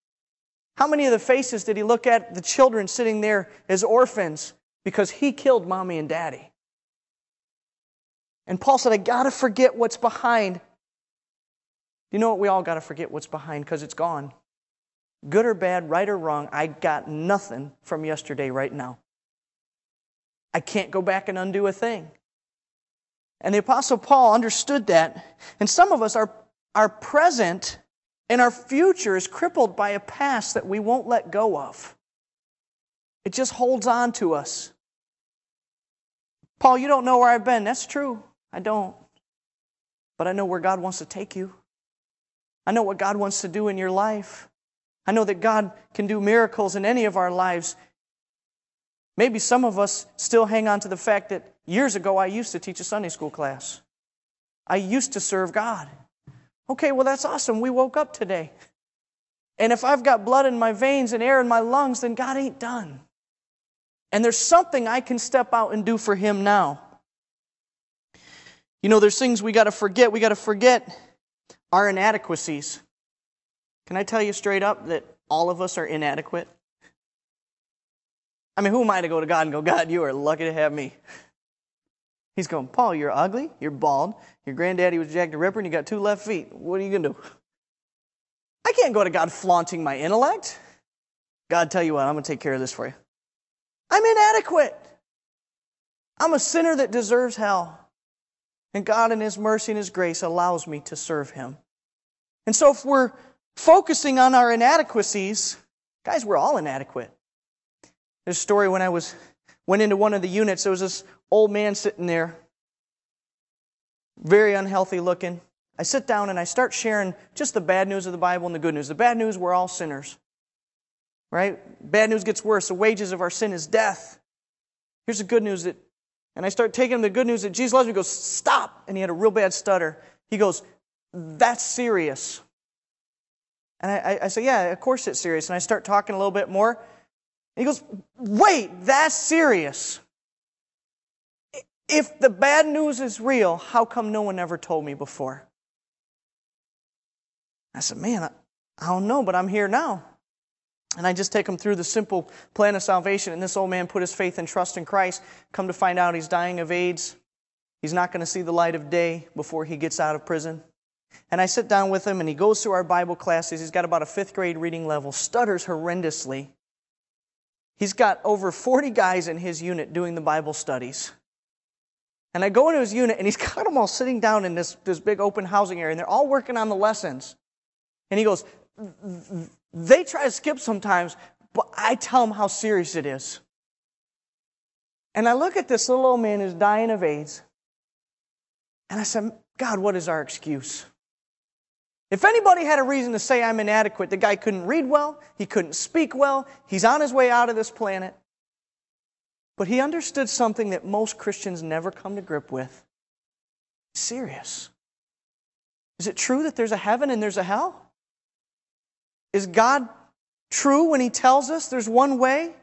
How many of the faces did he look at, the children sitting there as orphans because he killed mommy and daddy? And Paul said, I got to forget what's behind. You know what? We all got to forget what's behind because it's gone. Good or bad, right or wrong, I got nothing from yesterday right now. I can't go back and undo a thing. And the Apostle Paul understood that. And some of us, are our present and our future is crippled by a past that we won't let go of. It just holds on to us. Paul, you don't know where I've been. That's true. I don't. But I know where God wants to take you. I know what God wants to do in your life. I know that God can do miracles in any of our lives. Maybe some of us still hang on to the fact that years ago I used to teach a Sunday school class. I used to serve God. Okay, well that's awesome. We woke up today. And if I've got blood in my veins and air in my lungs, then God ain't done. And there's something I can step out and do for Him now. You know, there's things we got to forget. We got to forget our inadequacies. Can I tell you straight up that all of us are inadequate? I mean, who am I to go to God and go, God, you are lucky to have me? He's going, Paul, you're ugly, you're bald, your granddaddy was Jack the Ripper, and you got two left feet. What are you going to do? I can't go to God flaunting my intellect. God, tell you what, I'm going to take care of this for you. I'm inadequate. I'm a sinner that deserves hell. And God in His mercy and His grace allows me to serve Him. And so if we're focusing on our inadequacies, guys, we're all inadequate. There's a story when I was went into one of the units, there was this old man sitting there, very unhealthy looking. I sit down and I start sharing just the bad news of the Bible and the good news. The bad news, we're all sinners. Right? Bad news gets worse. The wages of our sin is death. Here's the good news that, and I start taking him the good news that Jesus loves me. He goes, stop. And he had a real bad stutter. He goes, that's serious. And I, I, I say, yeah, of course it's serious. And I start talking a little bit more. And he goes, wait, that's serious. If the bad news is real, how come no one ever told me before? I said, man, I, I don't know, but I'm here now. And I just take him through the simple plan of salvation. And this old man put his faith and trust in Christ. Come to find out he's dying of AIDS. He's not going to see the light of day before he gets out of prison. And I sit down with him and he goes through our Bible classes. He's got about a fifth grade reading level, stutters horrendously. He's got over forty guys in his unit doing the Bible studies. And I go into his unit and he's got them all sitting down in this, this big open housing area and they're all working on the lessons. And he goes, they try to skip sometimes, but I tell them how serious it is. And I look at this little old man who's dying of AIDS. And I said, God, what is our excuse? If anybody had a reason to say I'm inadequate, the guy couldn't read well, he couldn't speak well, he's on his way out of this planet. But he understood something that most Christians never come to grip with. Serious. Is it true that there's a heaven and there's a hell? Is God true when He tells us there's one way?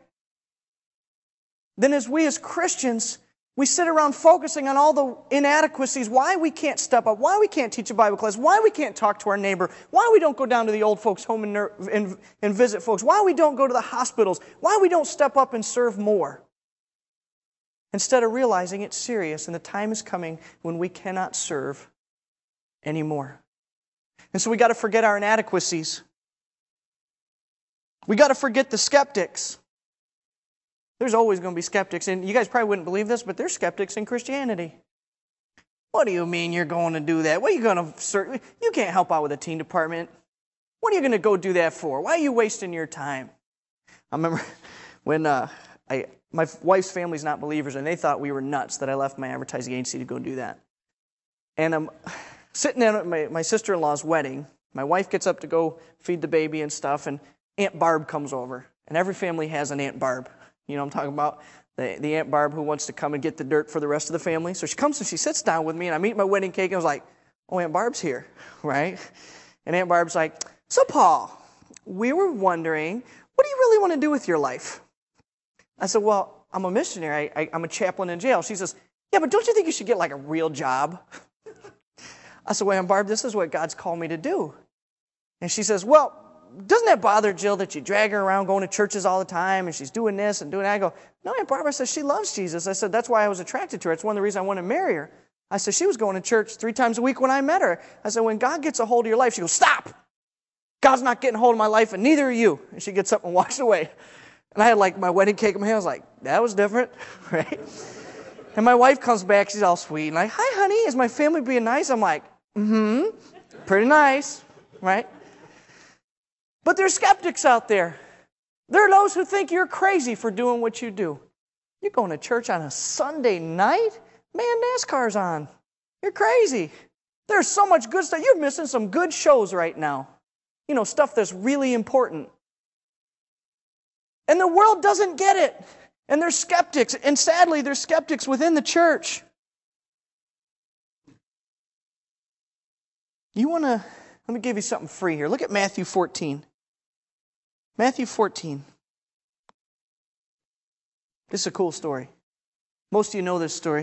Then as we as Christians, we sit around focusing on all the inadequacies, why we can't step up, why we can't teach a Bible class, why we can't talk to our neighbor, why we don't go down to the old folks' home and, and, and visit folks, why we don't go to the hospitals, why we don't step up and serve more. Instead of realizing it's serious and the time is coming when we cannot serve anymore. And so we got to forget our inadequacies. We got to forget the skeptics. There's always going to be skeptics, and you guys probably wouldn't believe this, but there's skeptics in Christianity. What do you mean you're going to do that? What are you going to serve? You can't help out with the teen department. What are you going to go do that for? Why are you wasting your time? I remember when uh, I, my wife's family's not believers, and they thought we were nuts that I left my advertising agency to go do that. And I'm sitting at my, my sister-in-law's wedding. My wife gets up to go feed the baby and stuff, and Aunt Barb comes over. And every family has an Aunt Barb. You know what I'm talking about? The, the Aunt Barb who wants to come and get the dirt for the rest of the family. So she comes and she sits down with me, and I eat my wedding cake, and I was like, oh, Aunt Barb's here, right? And Aunt Barb's like, so Paul, we were wondering, what do you really want to do with your life? I said, well, I'm a missionary. I, I, I'm a chaplain in jail. She says, yeah, but don't you think you should get like a real job? I said, well, Aunt Barb, this is what God's called me to do. And she says, well, doesn't that bother Jill that you drag her around going to churches all the time and she's doing this and doing that? I go, no, Aunt Barbara says she loves Jesus. I said, that's why I was attracted to her. It's one of the reasons I wanted to marry her. I said, she was going to church three times a week when I met her. I said, when God gets a hold of your life, she goes, stop! God's not getting a hold of my life, and neither are you. And she gets up and walks away. And I had like my wedding cake in my hand. I was like, that was different, right? And my wife comes back. She's all sweet. And like, hi, honey, is my family being nice? I'm like, mm-hmm, pretty nice, right? But there's skeptics out there. There are those who think you're crazy for doing what you do. You're going to church on a Sunday night? Man, NASCAR's on. You're crazy. There's so much good stuff. You're missing some good shows right now. You know, stuff that's really important. And the world doesn't get it. And they're skeptics. And sadly, they're skeptics within the church. You want to, let me give you something free here. Look at Matthew fourteen. Matthew fourteen. This is a cool story. Most of you know this story.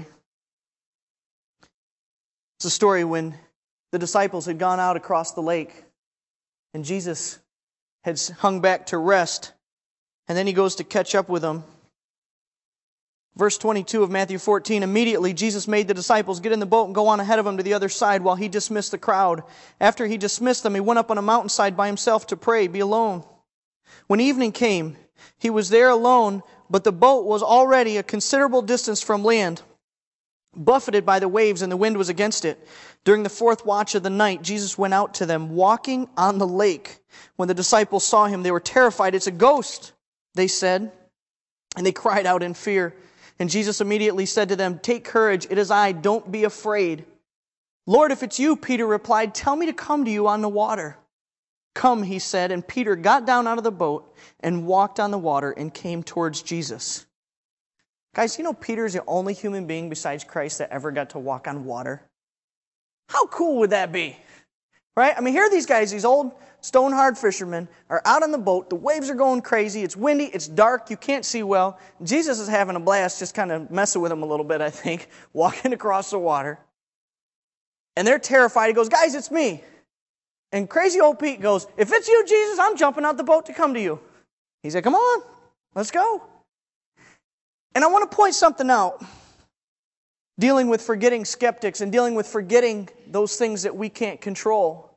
It's a story when the disciples had gone out across the lake and Jesus had hung back to rest, and then he goes to catch up with them. Verse twenty-two of Matthew fourteen, immediately Jesus made the disciples get in the boat and go on ahead of him to the other side while he dismissed the crowd. After he dismissed them, he went up on a mountainside by himself to pray, be alone. When evening came, he was there alone, but the boat was already a considerable distance from land, buffeted by the waves, and the wind was against it. During the fourth watch of the night, Jesus went out to them, walking on the lake. When the disciples saw him, they were terrified. It's a ghost, they said, and they cried out in fear. And Jesus immediately said to them, take courage, it is I, don't be afraid. Lord, if it's you, Peter replied, tell me to come to you on the water. Come, he said, and Peter got down out of the boat and walked on the water and came towards Jesus. Guys, you know Peter is the only human being besides Christ that ever got to walk on water? How cool would that be? Right? I mean, here are these guys, these old stone-hard fishermen, are out on the boat. The waves are going crazy. It's windy. It's dark. You can't see well. Jesus is having a blast, just kind of messing with them a little bit, I think, walking across the water. And they're terrified. He goes, guys, it's me. And crazy old Pete goes, if it's you, Jesus, I'm jumping out the boat to come to you. He said, come on, let's go. And I want to point something out. Dealing with forgetting skeptics and dealing with forgetting those things that we can't control.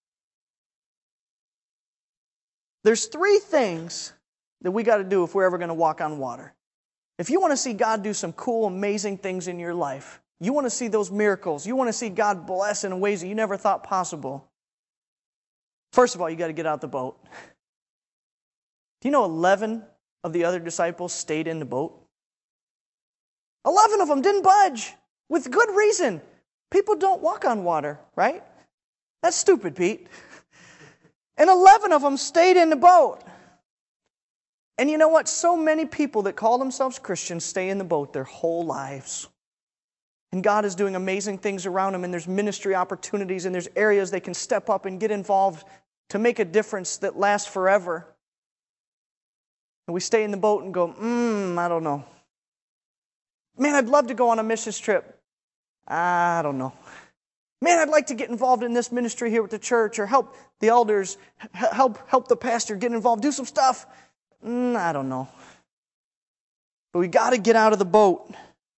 There's three things that we got to do if we're ever going to walk on water. If you want to see God do some cool, amazing things in your life, you want to see those miracles, you want to see God bless in ways that you never thought possible, first of all, you got to get out the boat. Do you know eleven of the other disciples stayed in the boat? eleven of them didn't budge, with good reason. People don't walk on water, right? That's stupid, Pete. And eleven of them stayed in the boat. And you know what? So many people that call themselves Christians stay in the boat their whole lives. And God is doing amazing things around them, and there's ministry opportunities, and there's areas they can step up and get involved to make a difference that lasts forever. And we stay in the boat and go, hmm, I don't know. Man, I'd love to go on a missions trip. I don't know. Man, I'd like to get involved in this ministry here with the church, or help the elders, help help the pastor get involved, do some stuff. Mm, I don't know. But we got to get out of the boat.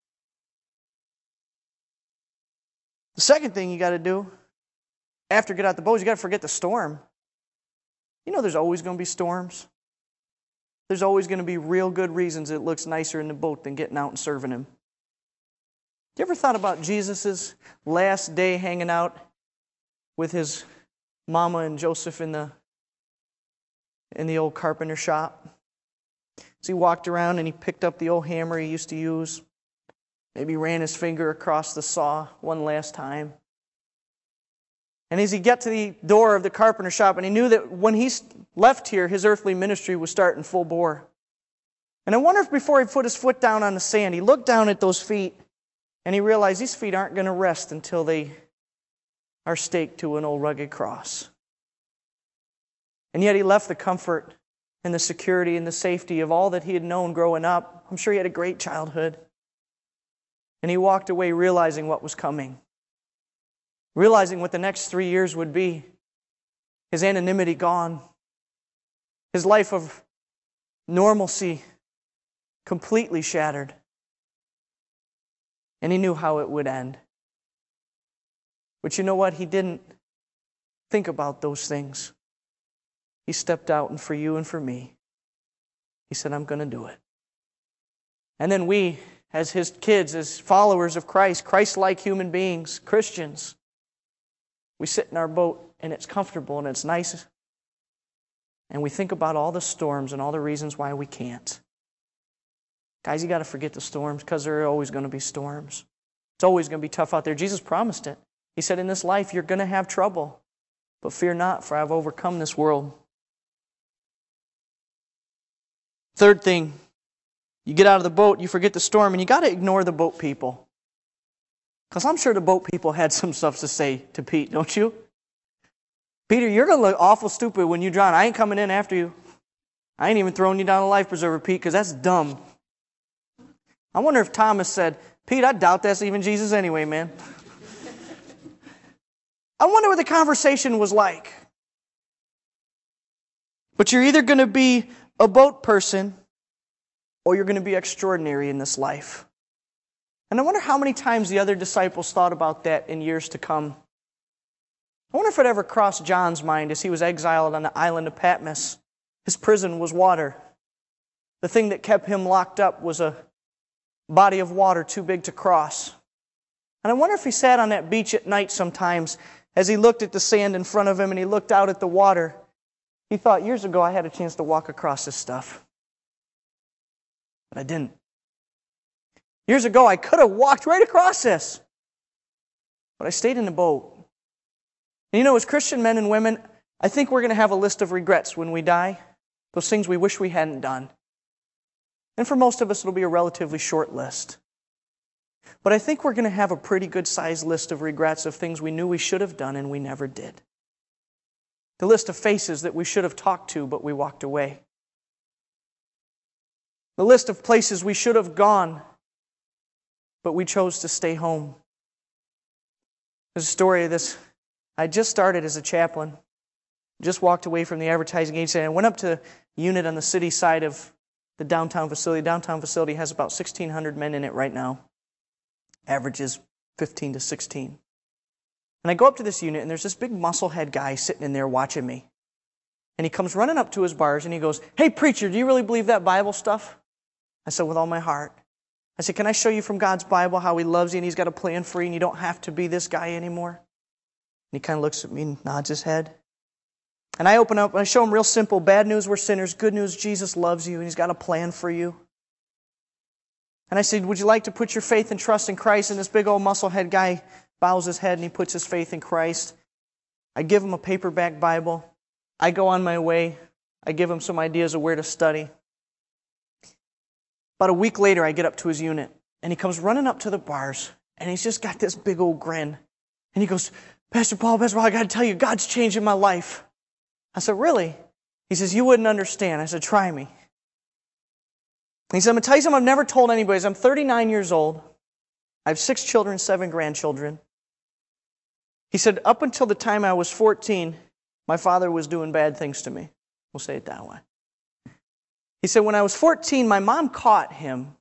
The second thing you got to do after you get out the boat is you got to forget the storm. You know there's always going to be storms. There's always going to be real good reasons it looks nicer in the boat than getting out and serving Him. You ever thought about Jesus' last day hanging out with his mama and Joseph in the in the old carpenter shop? So he walked around and he picked up the old hammer he used to use. Maybe ran his finger across the saw one last time. And as he got to the door of the carpenter shop, and he knew that when he left here, his earthly ministry was starting full bore. And I wonder if before he put his foot down on the sand, he looked down at those feet, and he realized these feet aren't going to rest until they are staked to an old rugged cross. And yet he left the comfort and the security and the safety of all that he had known growing up. I'm sure he had a great childhood. And he walked away realizing what was coming. Realizing what the next three years would be. His anonymity gone. His life of normalcy completely shattered. And he knew how it would end. But you know what? He didn't think about those things. He stepped out, and for you and for me, he said, I'm going to do it. And then we, as his kids, as followers of Christ, Christ-like human beings, Christians, we sit in our boat, and it's comfortable, and it's nice. And we think about all the storms and all the reasons why we can't. Guys, you got to forget the storms, because there are always going to be storms. It's always going to be tough out there. Jesus promised it. He said, in this life, you're going to have trouble. But fear not, for I have overcome this world. Third thing, you get out of the boat, you forget the storm, and you got to ignore the boat people. Because I'm sure the boat people had some stuff to say to Pete, don't you? Peter, you're going to look awful stupid when you drown. I ain't coming in after you. I ain't even throwing you down a life preserver, Pete, because that's dumb. I wonder if Thomas said, Pete, I doubt that's even Jesus anyway, man. I wonder what the conversation was like. But you're either going to be a boat person or you're going to be extraordinary in this life. And I wonder how many times the other disciples thought about that in years to come. I wonder if it ever crossed John's mind as he was exiled on the island of Patmos. His prison was water. The thing that kept him locked up was a body of water too big to cross. And I wonder if he sat on that beach at night sometimes as he looked at the sand in front of him and he looked out at the water. He thought, years ago I had a chance to walk across this stuff. But I didn't. Years ago I could have walked right across this. But I stayed in the boat. And you know, as Christian men and women, I think we're going to have a list of regrets when we die. Those things we wish we hadn't done. And for most of us, it'll be a relatively short list. But I think we're going to have a pretty good sized list of regrets of things we knew we should have done and we never did. The list of faces that we should have talked to, but we walked away. The list of places we should have gone, but we chose to stay home. There's a story of this. I just started as a chaplain. Just walked away from the advertising agency. I went up to a unit on the city side of the downtown facility. The downtown facility has about sixteen hundred men in it right now. Average is fifteen to sixteen. And I go up to this unit, and there's this big musclehead guy sitting in there watching me. And he comes running up to his bars, and he goes, "Hey, preacher, do you really believe that Bible stuff?" I said, "With all my heart." I said, "Can I show you from God's Bible how He loves you and He's got a plan for you and you don't have to be this guy anymore?" And he kind of looks at me and nods his head. And I open up and I show him real simple. Bad news, we're sinners. Good news, Jesus loves you and He's got a plan for you. And I said, "Would you like to put your faith and trust in Christ?" And this big old musclehead guy bows his head and he puts his faith in Christ. I give him a paperback Bible. I go on my way. I give him some ideas of where to study. About a week later, I get up to his unit, and he comes running up to the bars, and he's just got this big old grin. And he goes, "Pastor Paul, Pastor Paul, I got to tell you, God's changing my life." I said, "Really?" He says, "You wouldn't understand." I said, "Try me." And he said, "I'm going to tell you something I've never told anybody. I'm thirty-nine years old. I have six children, seven grandchildren." He said, "Up until the time I was fourteen, my father was doing bad things to me." We'll say it that way. He said, "When I was fourteen, my mom caught him,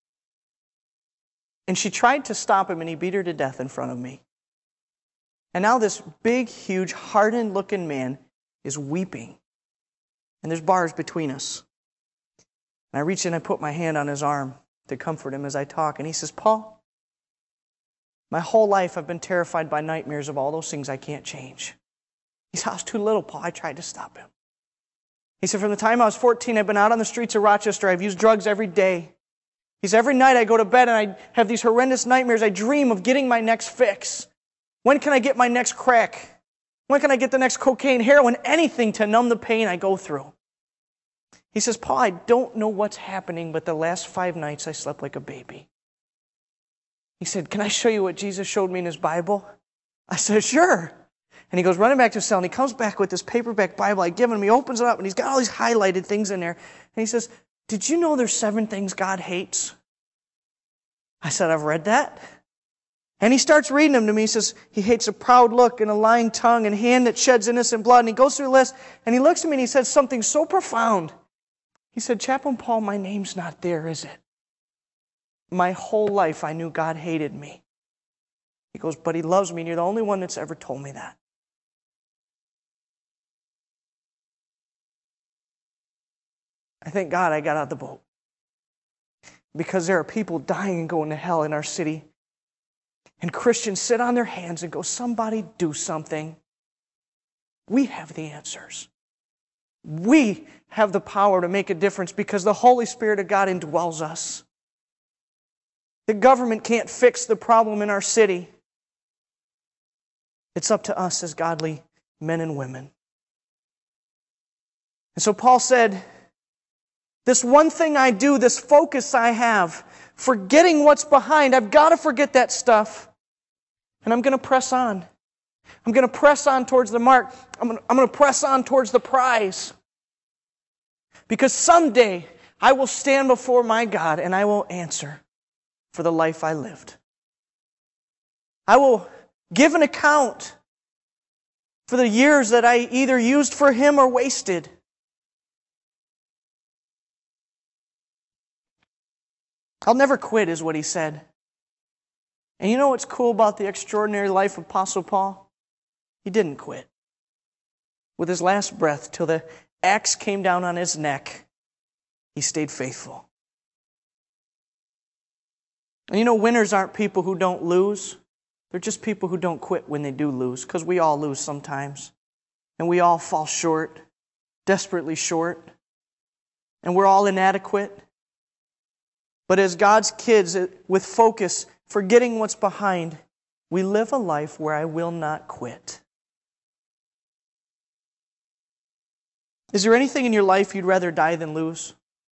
and she tried to stop him, and he beat her to death in front of me. And now this big, huge, hardened-looking man is weeping, and there's bars between us. And I reach in and I put my hand on his arm to comfort him as I talk, and he says, "Paul, my whole life I've been terrified by nightmares of all those things I can't change." He said, "I was too little, Paul. I tried to stop him." He said, "From the time I was fourteen, I've been out on the streets of Rochester. I've used drugs every day." He said, "Every night I go to bed and I have these horrendous nightmares. I dream of getting my next fix. When can I get my next crack? When can I get the next cocaine, heroin, anything to numb the pain I go through?" He says, "Paul, I don't know what's happening, but the last five nights I slept like a baby." He said, "Can I show you what Jesus showed me in His Bible?" I said, "Sure." And he goes running back to his cell, and he comes back with this paperback Bible I give him. He opens it up, and he's got all these highlighted things in there. And he says, "Did you know there's seven things God hates?" I said, "I've read that." And he starts reading them to me. He says he hates a proud look and a lying tongue and hand that sheds innocent blood. And he goes through the list and he looks at me and he says something so profound. He said, Chaplain Paul, my name's not there, is it? My whole life I knew God hated me. He goes, but He loves me and you're the only one that's ever told me that. I thank God I got out of the boat. Because there are people dying and going to hell in our city. And Christians sit on their hands and go, somebody do something. We have the answers. We have the power to make a difference because the Holy Spirit of God indwells us. The government can't fix the problem in our city. It's up to us as godly men and women. And so Paul said, this one thing I do, this focus I have, forgetting what's behind, I've got to forget that stuff. And I'm going to press on. I'm going to press on towards the mark. I'm going to, I'm going to press on towards the prize. Because someday I will stand before my God and I will answer for the life I lived. I will give an account for the years that I either used for Him or wasted. I'll never quit, is what he said. And you know what's cool about the extraordinary life of Apostle Paul? He didn't quit. With his last breath, till the axe came down on his neck, he stayed faithful. And you know, winners aren't people who don't lose. They're just people who don't quit when they do lose, because we all lose sometimes. And we all fall short, desperately short. And we're all inadequate. But as God's kids, with focus, forgetting what's behind, we live a life where I will not quit. Is there anything in your life you'd rather die than lose?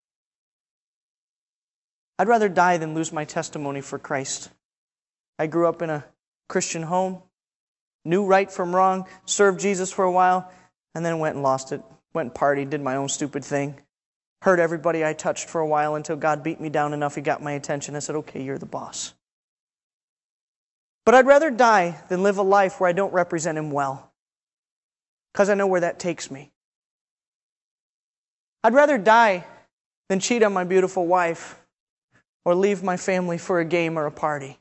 I'd rather die than lose my testimony for Christ. I grew up in a Christian home, knew right from wrong, served Jesus for a while, and then went and lost it. Went and partied, did my own stupid thing. Hurt everybody I touched for a while until God beat me down enough. He got my attention. I said, okay, you're the boss. But I'd rather die than live a life where I don't represent Him well, because I know where that takes me. I'd rather die than cheat on my beautiful wife or leave my family for a game or a party.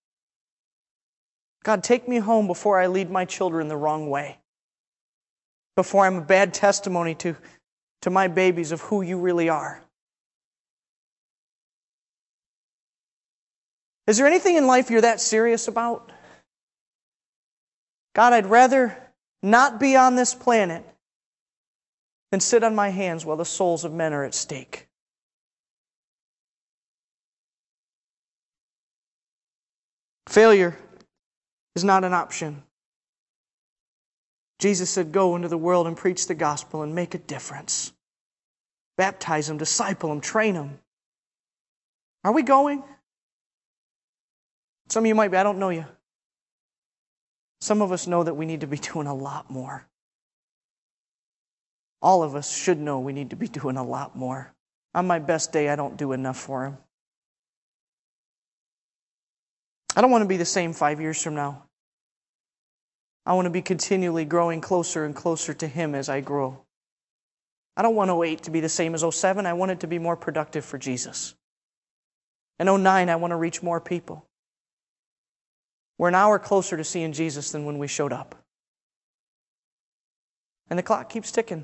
God, take me home before I lead my children the wrong way, before I'm a bad testimony to to my babies of who You really are. Is there anything in life you're that serious about? God, I'd rather not be on this planet than sit on my hands while the souls of men are at stake. Failure is not an option. Jesus said, go into the world and preach the gospel and make a difference. Baptize them, disciple them, train them. Are we going? Some of you might be, I don't know you. Some of us know that we need to be doing a lot more. All of us should know we need to be doing a lot more. On my best day, I don't do enough for Him. I don't want to be the same five years from now. I want to be continually growing closer and closer to Him as I grow. I don't want oh eight to be the same as oh seven. I want it to be more productive for Jesus. In oh nine, I want to reach more people. We're an hour closer to seeing Jesus than when we showed up. And the clock keeps ticking.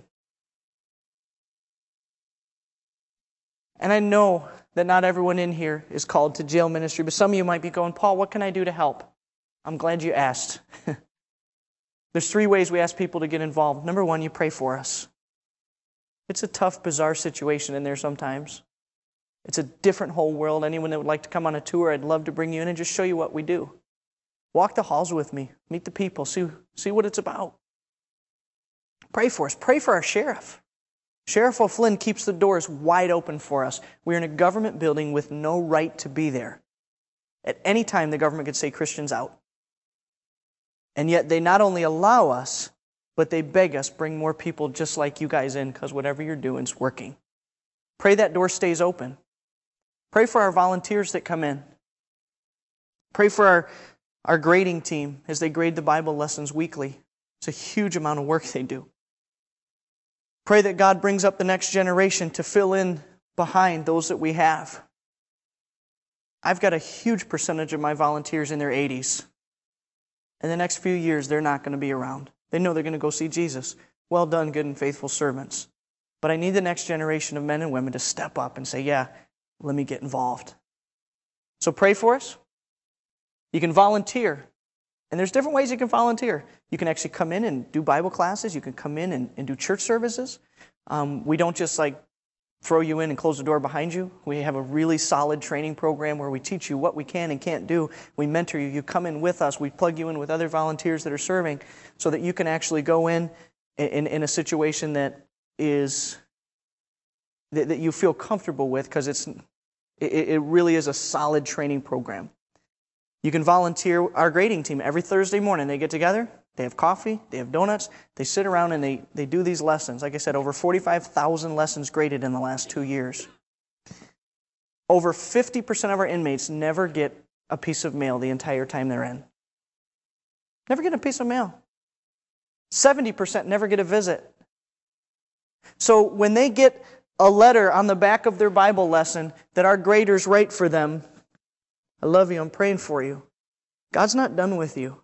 And I know that not everyone in here is called to jail ministry, but some of you might be going, Paul, what can I do to help? I'm glad you asked. There's three ways we ask people to get involved. Number one, you pray for us. It's a tough, bizarre situation in there sometimes. It's a different whole world. Anyone that would like to come on a tour, I'd love to bring you in and just show you what we do. Walk the halls with me. Meet the people. See, see what it's about. Pray for us. Pray for our sheriff. Sheriff O'Flynn keeps the doors wide open for us. We're in a government building with no right to be there. At any time, the government could say Christians out. And yet they not only allow us, but they beg us, bring more people just like you guys in, because whatever you're doing is working. Pray that door stays open. Pray for our volunteers that come in. Pray for our Our grading team, as they grade the Bible lessons weekly, it's a huge amount of work they do. Pray that God brings up the next generation to fill in behind those that we have. I've got a huge percentage of my volunteers in their eighties. In the next few years, they're not going to be around. They know they're going to go see Jesus. Well done, good and faithful servants. But I need the next generation of men and women to step up and say, yeah, let me get involved. So pray for us. You can volunteer. And there's different ways you can volunteer. You can actually come in and do Bible classes. You can come in and, and do church services. Um, we don't just like throw you in and close the door behind you. We have a really solid training program where we teach you what we can and can't do. We mentor you. You come in with us. We plug you in with other volunteers that are serving so that you can actually go in in, in a situation that is that, that you feel comfortable with, because it's it, it really is a solid training program. You can volunteer. Our grading team, every Thursday morning, they get together, they have coffee, they have donuts, they sit around and they, they do these lessons. Like I said, over forty-five thousand lessons graded in the last two years. Over fifty percent of our inmates never get a piece of mail the entire time they're in. Never get a piece of mail. seventy percent never get a visit. So when they get a letter on the back of their Bible lesson that our graders write for them, I love you, I'm praying for you. God's not done with you.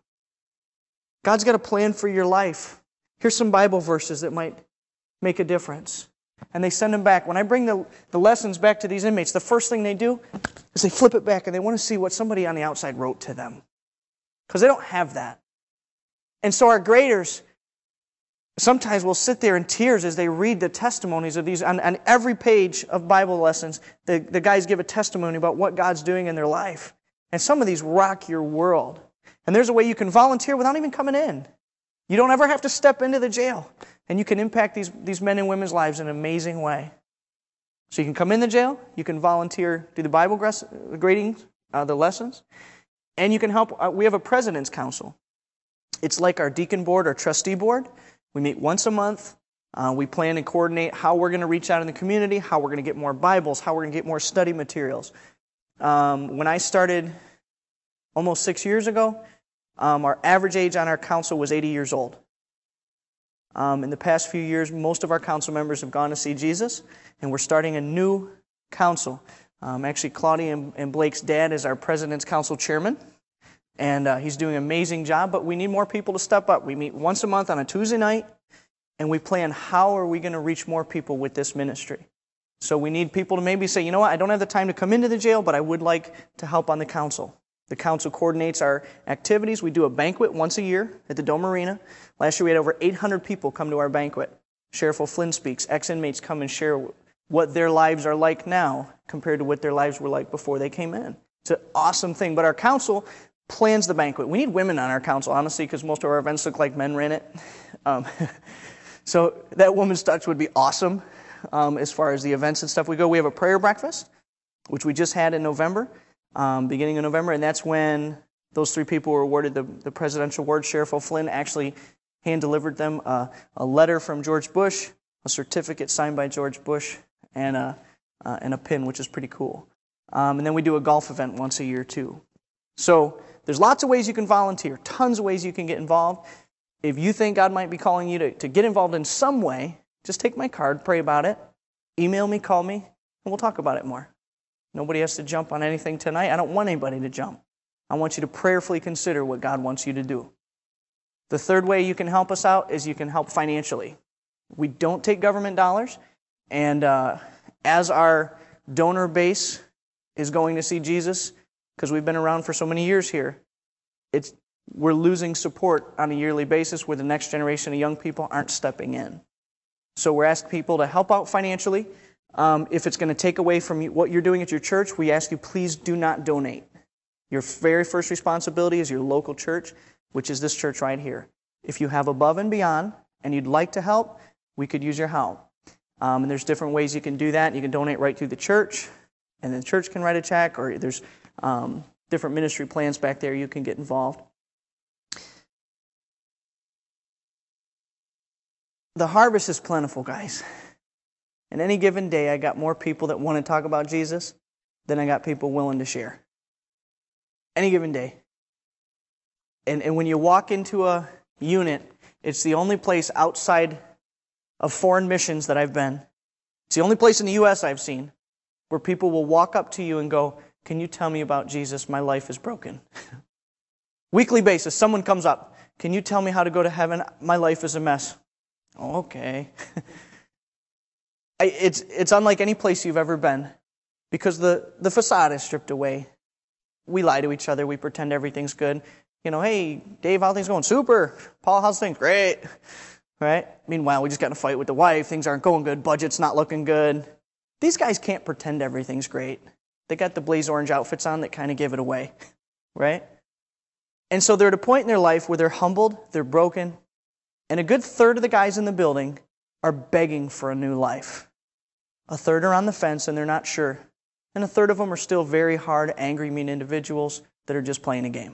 God's got a plan for your life. Here's some Bible verses that might make a difference. And they send them back. When I bring the, the lessons back to these inmates, the first thing they do is they flip it back and they want to see what somebody on the outside wrote to them. Because they don't have that. And so our graders sometimes will sit there in tears as they read the testimonies of these. On, on every page of Bible lessons, the, the guys give a testimony about what God's doing in their life. And some of these rock your world. And there's a way you can volunteer without even coming in. You don't ever have to step into the jail. And you can impact these, these men and women's lives in an amazing way. So you can come in the jail, you can volunteer, do the Bible grading, uh, the lessons, and you can help. Uh, we have a President's Council. It's like our deacon board or trustee board. We meet once a month. Uh, we plan and coordinate how we're going to reach out in the community, how we're going to get more Bibles, how we're going to get more study materials. Um, when I started almost six years ago, um, our average age on our council was eighty years old. Um, in the past few years, most of our council members have gone to see Jesus, and we're starting a new council. Um, actually, Claudia and, and Blake's dad is our President's Council chairman. And uh, he's doing an amazing job, but we need more people to step up. We meet once a month on a Tuesday night, and we plan how are we going to reach more people with this ministry. So we need people to maybe say, you know what, I don't have the time to come into the jail, but I would like to help on the council. The council coordinates our activities. We do a banquet once a year at the Dome Arena. Last year we had over eight hundred people come to our banquet. Sheriff O'Flynn speaks. Ex-inmates come and share what their lives are like now compared to what their lives were like before they came in. It's an awesome thing. But our council plans the banquet. We need women on our council, honestly, because most of our events look like men ran it. Um, so that woman's touch would be awesome um, as far as the events and stuff we go. We have a prayer breakfast, which we just had in November, um, beginning of November, and that's when those three people were awarded the, the Presidential Award. Sheriff O'Flynn actually hand-delivered them a, a letter from George Bush, a certificate signed by George Bush, and a, uh, and a pin, which is pretty cool. Um, and then we do a golf event once a year, too. So there's lots of ways you can volunteer, tons of ways you can get involved. If you think God might be calling you to, to get involved in some way, just take my card, pray about it, email me, call me, and we'll talk about it more. Nobody has to jump on anything tonight. I don't want anybody to jump. I want you to prayerfully consider what God wants you to do. The third way you can help us out is you can help financially. We don't take government dollars, and uh, as our donor base is going to see Jesus, because we've been around for so many years here, it's we're losing support on a yearly basis where the next generation of young people aren't stepping in. So we're asking people to help out financially. Um, if it's going to take away from you, what you're doing at your church, we ask you please do not donate. Your very first responsibility is your local church, which is this church right here. If you have above and beyond and you'd like to help, we could use your help. Um, and there's different ways you can do that. You can donate right through the church, and the church can write a check, or there's um, different ministry plans back there you can get involved. The harvest is plentiful, guys. And any given day, I got more people that want to talk about Jesus than I got people willing to share. Any given day. And, and when you walk into a unit, it's the only place outside of foreign missions that I've been. It's the only place in the U S I've seen where people will walk up to you and go, "Can you tell me about Jesus? My life is broken." Weekly basis, someone comes up, "Can you tell me how to go to heaven? My life is a mess." Oh, okay. it's, it's unlike any place you've ever been because the, the facade is stripped away. We lie to each other. We pretend everything's good. You know, "Hey, Dave, how things going?" "Super." "Paul, how's things?" "Great." Right? Meanwhile, we just got in a fight with the wife. Things aren't going good. Budget's not looking good. These guys can't pretend everything's great. They got the blaze orange outfits on that kind of give it away. Right? And so they're at a point in their life where they're humbled, they're broken, and a good third of the guys in the building are begging for a new life. A third are on the fence and they're not sure. And a third of them are still very hard, angry, mean individuals that are just playing a game.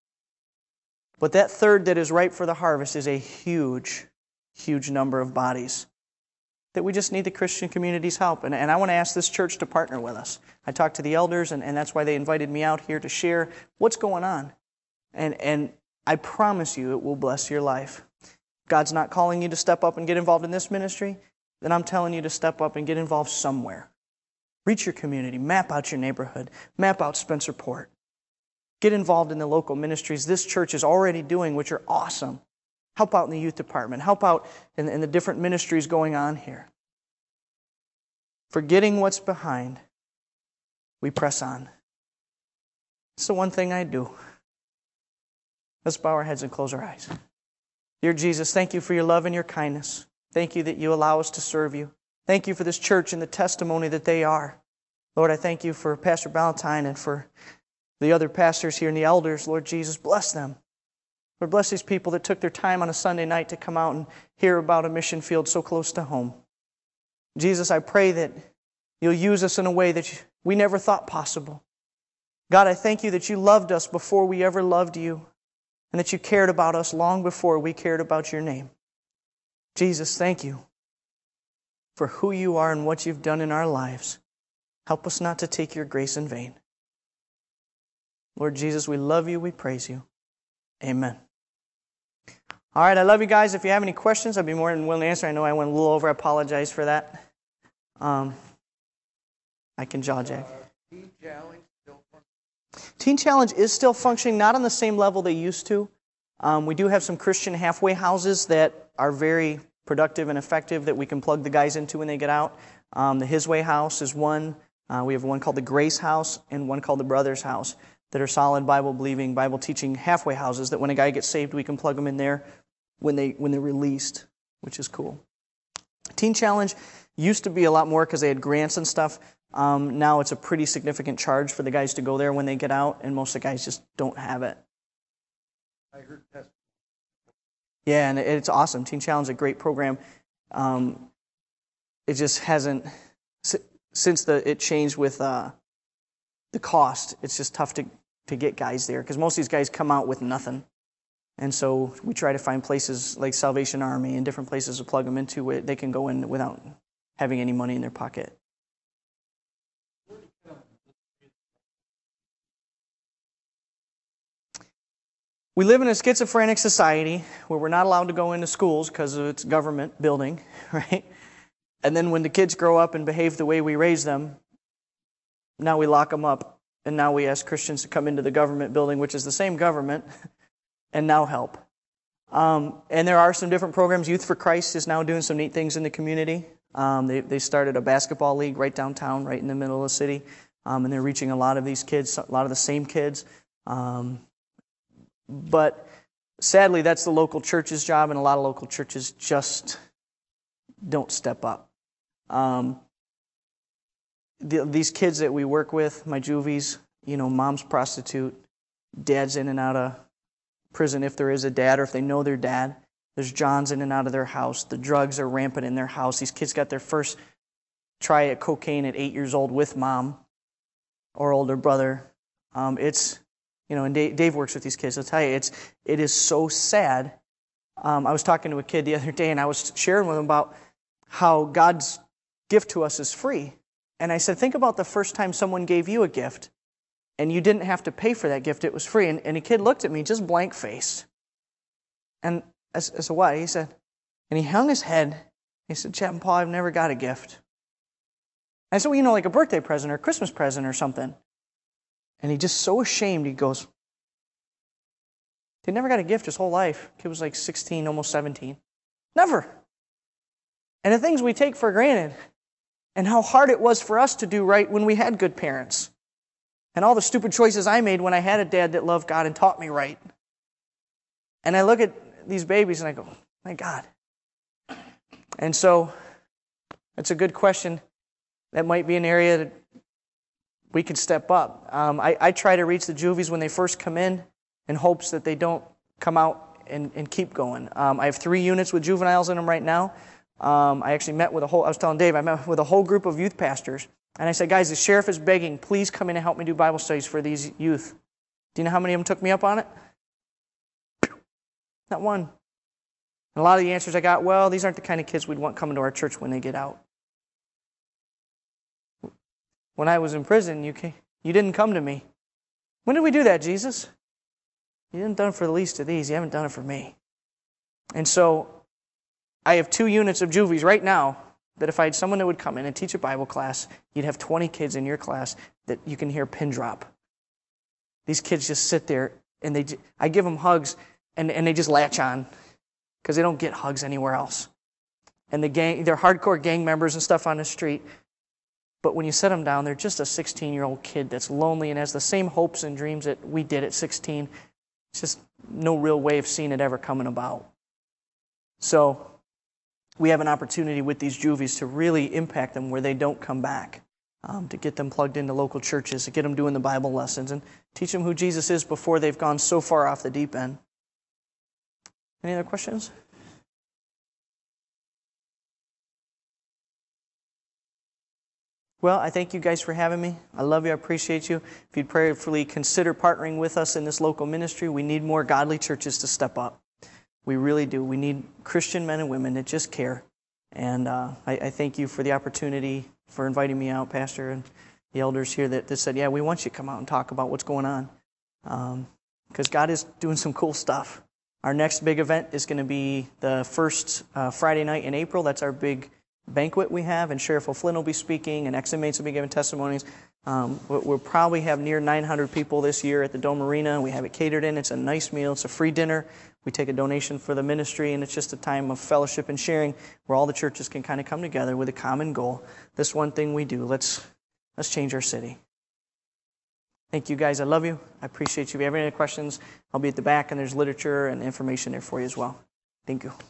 But that third that is ripe for the harvest is a huge, huge number of bodies that we just need the Christian community's help. And, and I want to ask this church to partner with us. I talked to the elders, and, and that's why they invited me out here to share what's going on. And, and I promise you it will bless your life. God's not calling you to step up and get involved in this ministry, then I'm telling you to step up and get involved somewhere. Reach your community, map out your neighborhood, map out Spencerport. Get involved in the local ministries this church is already doing, which are awesome. Help out in the youth department. Help out in, in the different ministries going on here. Forgetting what's behind, we press on. It's the one thing I do. Let's bow our heads and close our eyes. Dear Jesus, thank you for your love and your kindness. Thank you that you allow us to serve you. Thank you for this church and the testimony that they are. Lord, I thank you for Pastor Ballantyne and for the other pastors here and the elders. Lord Jesus, bless them. Lord, bless these people that took their time on a Sunday night to come out and hear about a mission field so close to home. Jesus, I pray that you'll use us in a way that we never thought possible. God, I thank you that you loved us before we ever loved you, and that you cared about us long before we cared about your name. Jesus, thank you for who you are and what you've done in our lives. Help us not to take your grace in vain. Lord Jesus, we love you, we praise you. Amen. All right, I love you guys. If you have any questions, I'd be more than willing to answer. I know I went a little over. I apologize for that. Um, I can jaw jack. Teen Challenge still functioning? Teen Challenge is still functioning, not on the same level they used to. Um, we do have some Christian halfway houses that are very productive and effective that we can plug the guys into when they get out. Um, the His Way House is one. Uh, we have one called the Grace House and one called the Brothers House that are solid Bible-believing, Bible-teaching halfway houses that when a guy gets saved, we can plug them in there when, they, when they're released, which is cool. Teen Challenge used to be a lot more because they had grants and stuff. Um, now it's a pretty significant charge for the guys to go there when they get out, and most of the guys just don't have it. I heard that. Yeah, and it's awesome. Teen Challenge is a great program. Um, it just hasn't, since the it changed with uh, the cost, it's just tough to, to get guys there because most of these guys come out with nothing. And so we try to find places like Salvation Army and different places to plug them into where they can go in without having any money in their pocket. We live in a schizophrenic society where we're not allowed to go into schools because it's a government building, right? And then when the kids grow up and behave the way we raise them, now we lock them up. And now we ask Christians to come into the government building, which is the same government, and now help. Um, and there are some different programs. Youth for Christ is now doing some neat things in the community. Um, they, they started a basketball league right downtown, right in the middle of the city. Um, and they're reaching a lot of these kids, a lot of the same kids. Um, But sadly, that's the local church's job, and a lot of local churches just don't step up. Um, the, these kids that we work with, my juvies, you know, mom's prostitute, dad's in and out of prison if there is a dad or if they know their dad. There's Johns in and out of their house. The drugs are rampant in their house. These kids got their first try at cocaine at eight years old with mom or older brother. Um, it's... You know, and Dave, Dave works with these kids. I'll tell you, it's it is so sad. Um, I was talking to a kid the other day, and I was sharing with him about how God's gift to us is free. And I said, think about the first time someone gave you a gift. and you didn't have to pay for that gift. It was free. And, and a kid looked at me just blank-faced. And I, I said, what? He said, and he hung his head. He said, Chaplain Paul, I've never got a gift. I said, well, you know, like a birthday present or a Christmas present or something. And he just so ashamed, he goes, he never got a gift his whole life. Kid was like sixteen, almost seventeen. Never. And the things we take for granted, and how hard it was for us to do right when we had good parents. And all the stupid choices I made when I had a dad that loved God and taught me right. And I look at these babies and I go, my God. And so, that's a good question. That might be an area that we could step up. Um, I, I try to reach the juvies when they first come in in hopes that they don't come out and, and keep going. Um, I have three units with juveniles in them right now. Um, I actually met with a whole, I was telling Dave, I met with a whole group of youth pastors. And I said, guys, the sheriff is begging, please come in and help me do Bible studies for these youth. Do you know how many of them took me up on it? Not one. And a lot of the answers I got, well, these aren't the kind of kids we'd want coming to our church when they get out. When I was in prison, you came, you didn't come to me. When did we do that, Jesus? You didn't done it for the least of these. You haven't done it for me. And so, I have two units of juvies right now that if I had someone that would come in and teach a Bible class, you'd have twenty kids in your class that you can hear pin drop. These kids just sit there, and they, I give them hugs, and, and they just latch on because they don't get hugs anywhere else. And the gang, they're hardcore gang members and stuff on the street. But when you set them down, they're just a sixteen-year-old kid that's lonely and has the same hopes and dreams that we did at sixteen. It's just no real way of seeing it ever coming about. So we have an opportunity with these juvies to really impact them where they don't come back, um, to get them plugged into local churches, to get them doing the Bible lessons, and teach them who Jesus is before they've gone so far off the deep end. Any other questions? Well, I thank you guys for having me. I love you. I appreciate you. If you'd prayerfully consider partnering with us in this local ministry, we need more godly churches to step up. We really do. We need Christian men and women that just care. And uh, I, I thank you for the opportunity for inviting me out, Pastor, and the elders here that, that said, yeah, we want you to come out and talk about what's going on. Because um, God is doing some cool stuff. Our next big event is going to be the first uh, Friday night in April. That's our big banquet we have, and Sheriff O'Flynn will be speaking, and ex-inmates will be giving testimonies. Um, we'll probably have near nine hundred people this year at the Dome Arena. We have it catered in. It's a nice meal. It's a free dinner. We take a donation for the ministry, and it's just a time of fellowship and sharing where all the churches can kind of come together with a common goal. This one thing we do, let's let's change our city. Thank you, guys. I love you. I appreciate you. If you have any questions, I'll be at the back, and there's literature and information there for you as well. Thank you.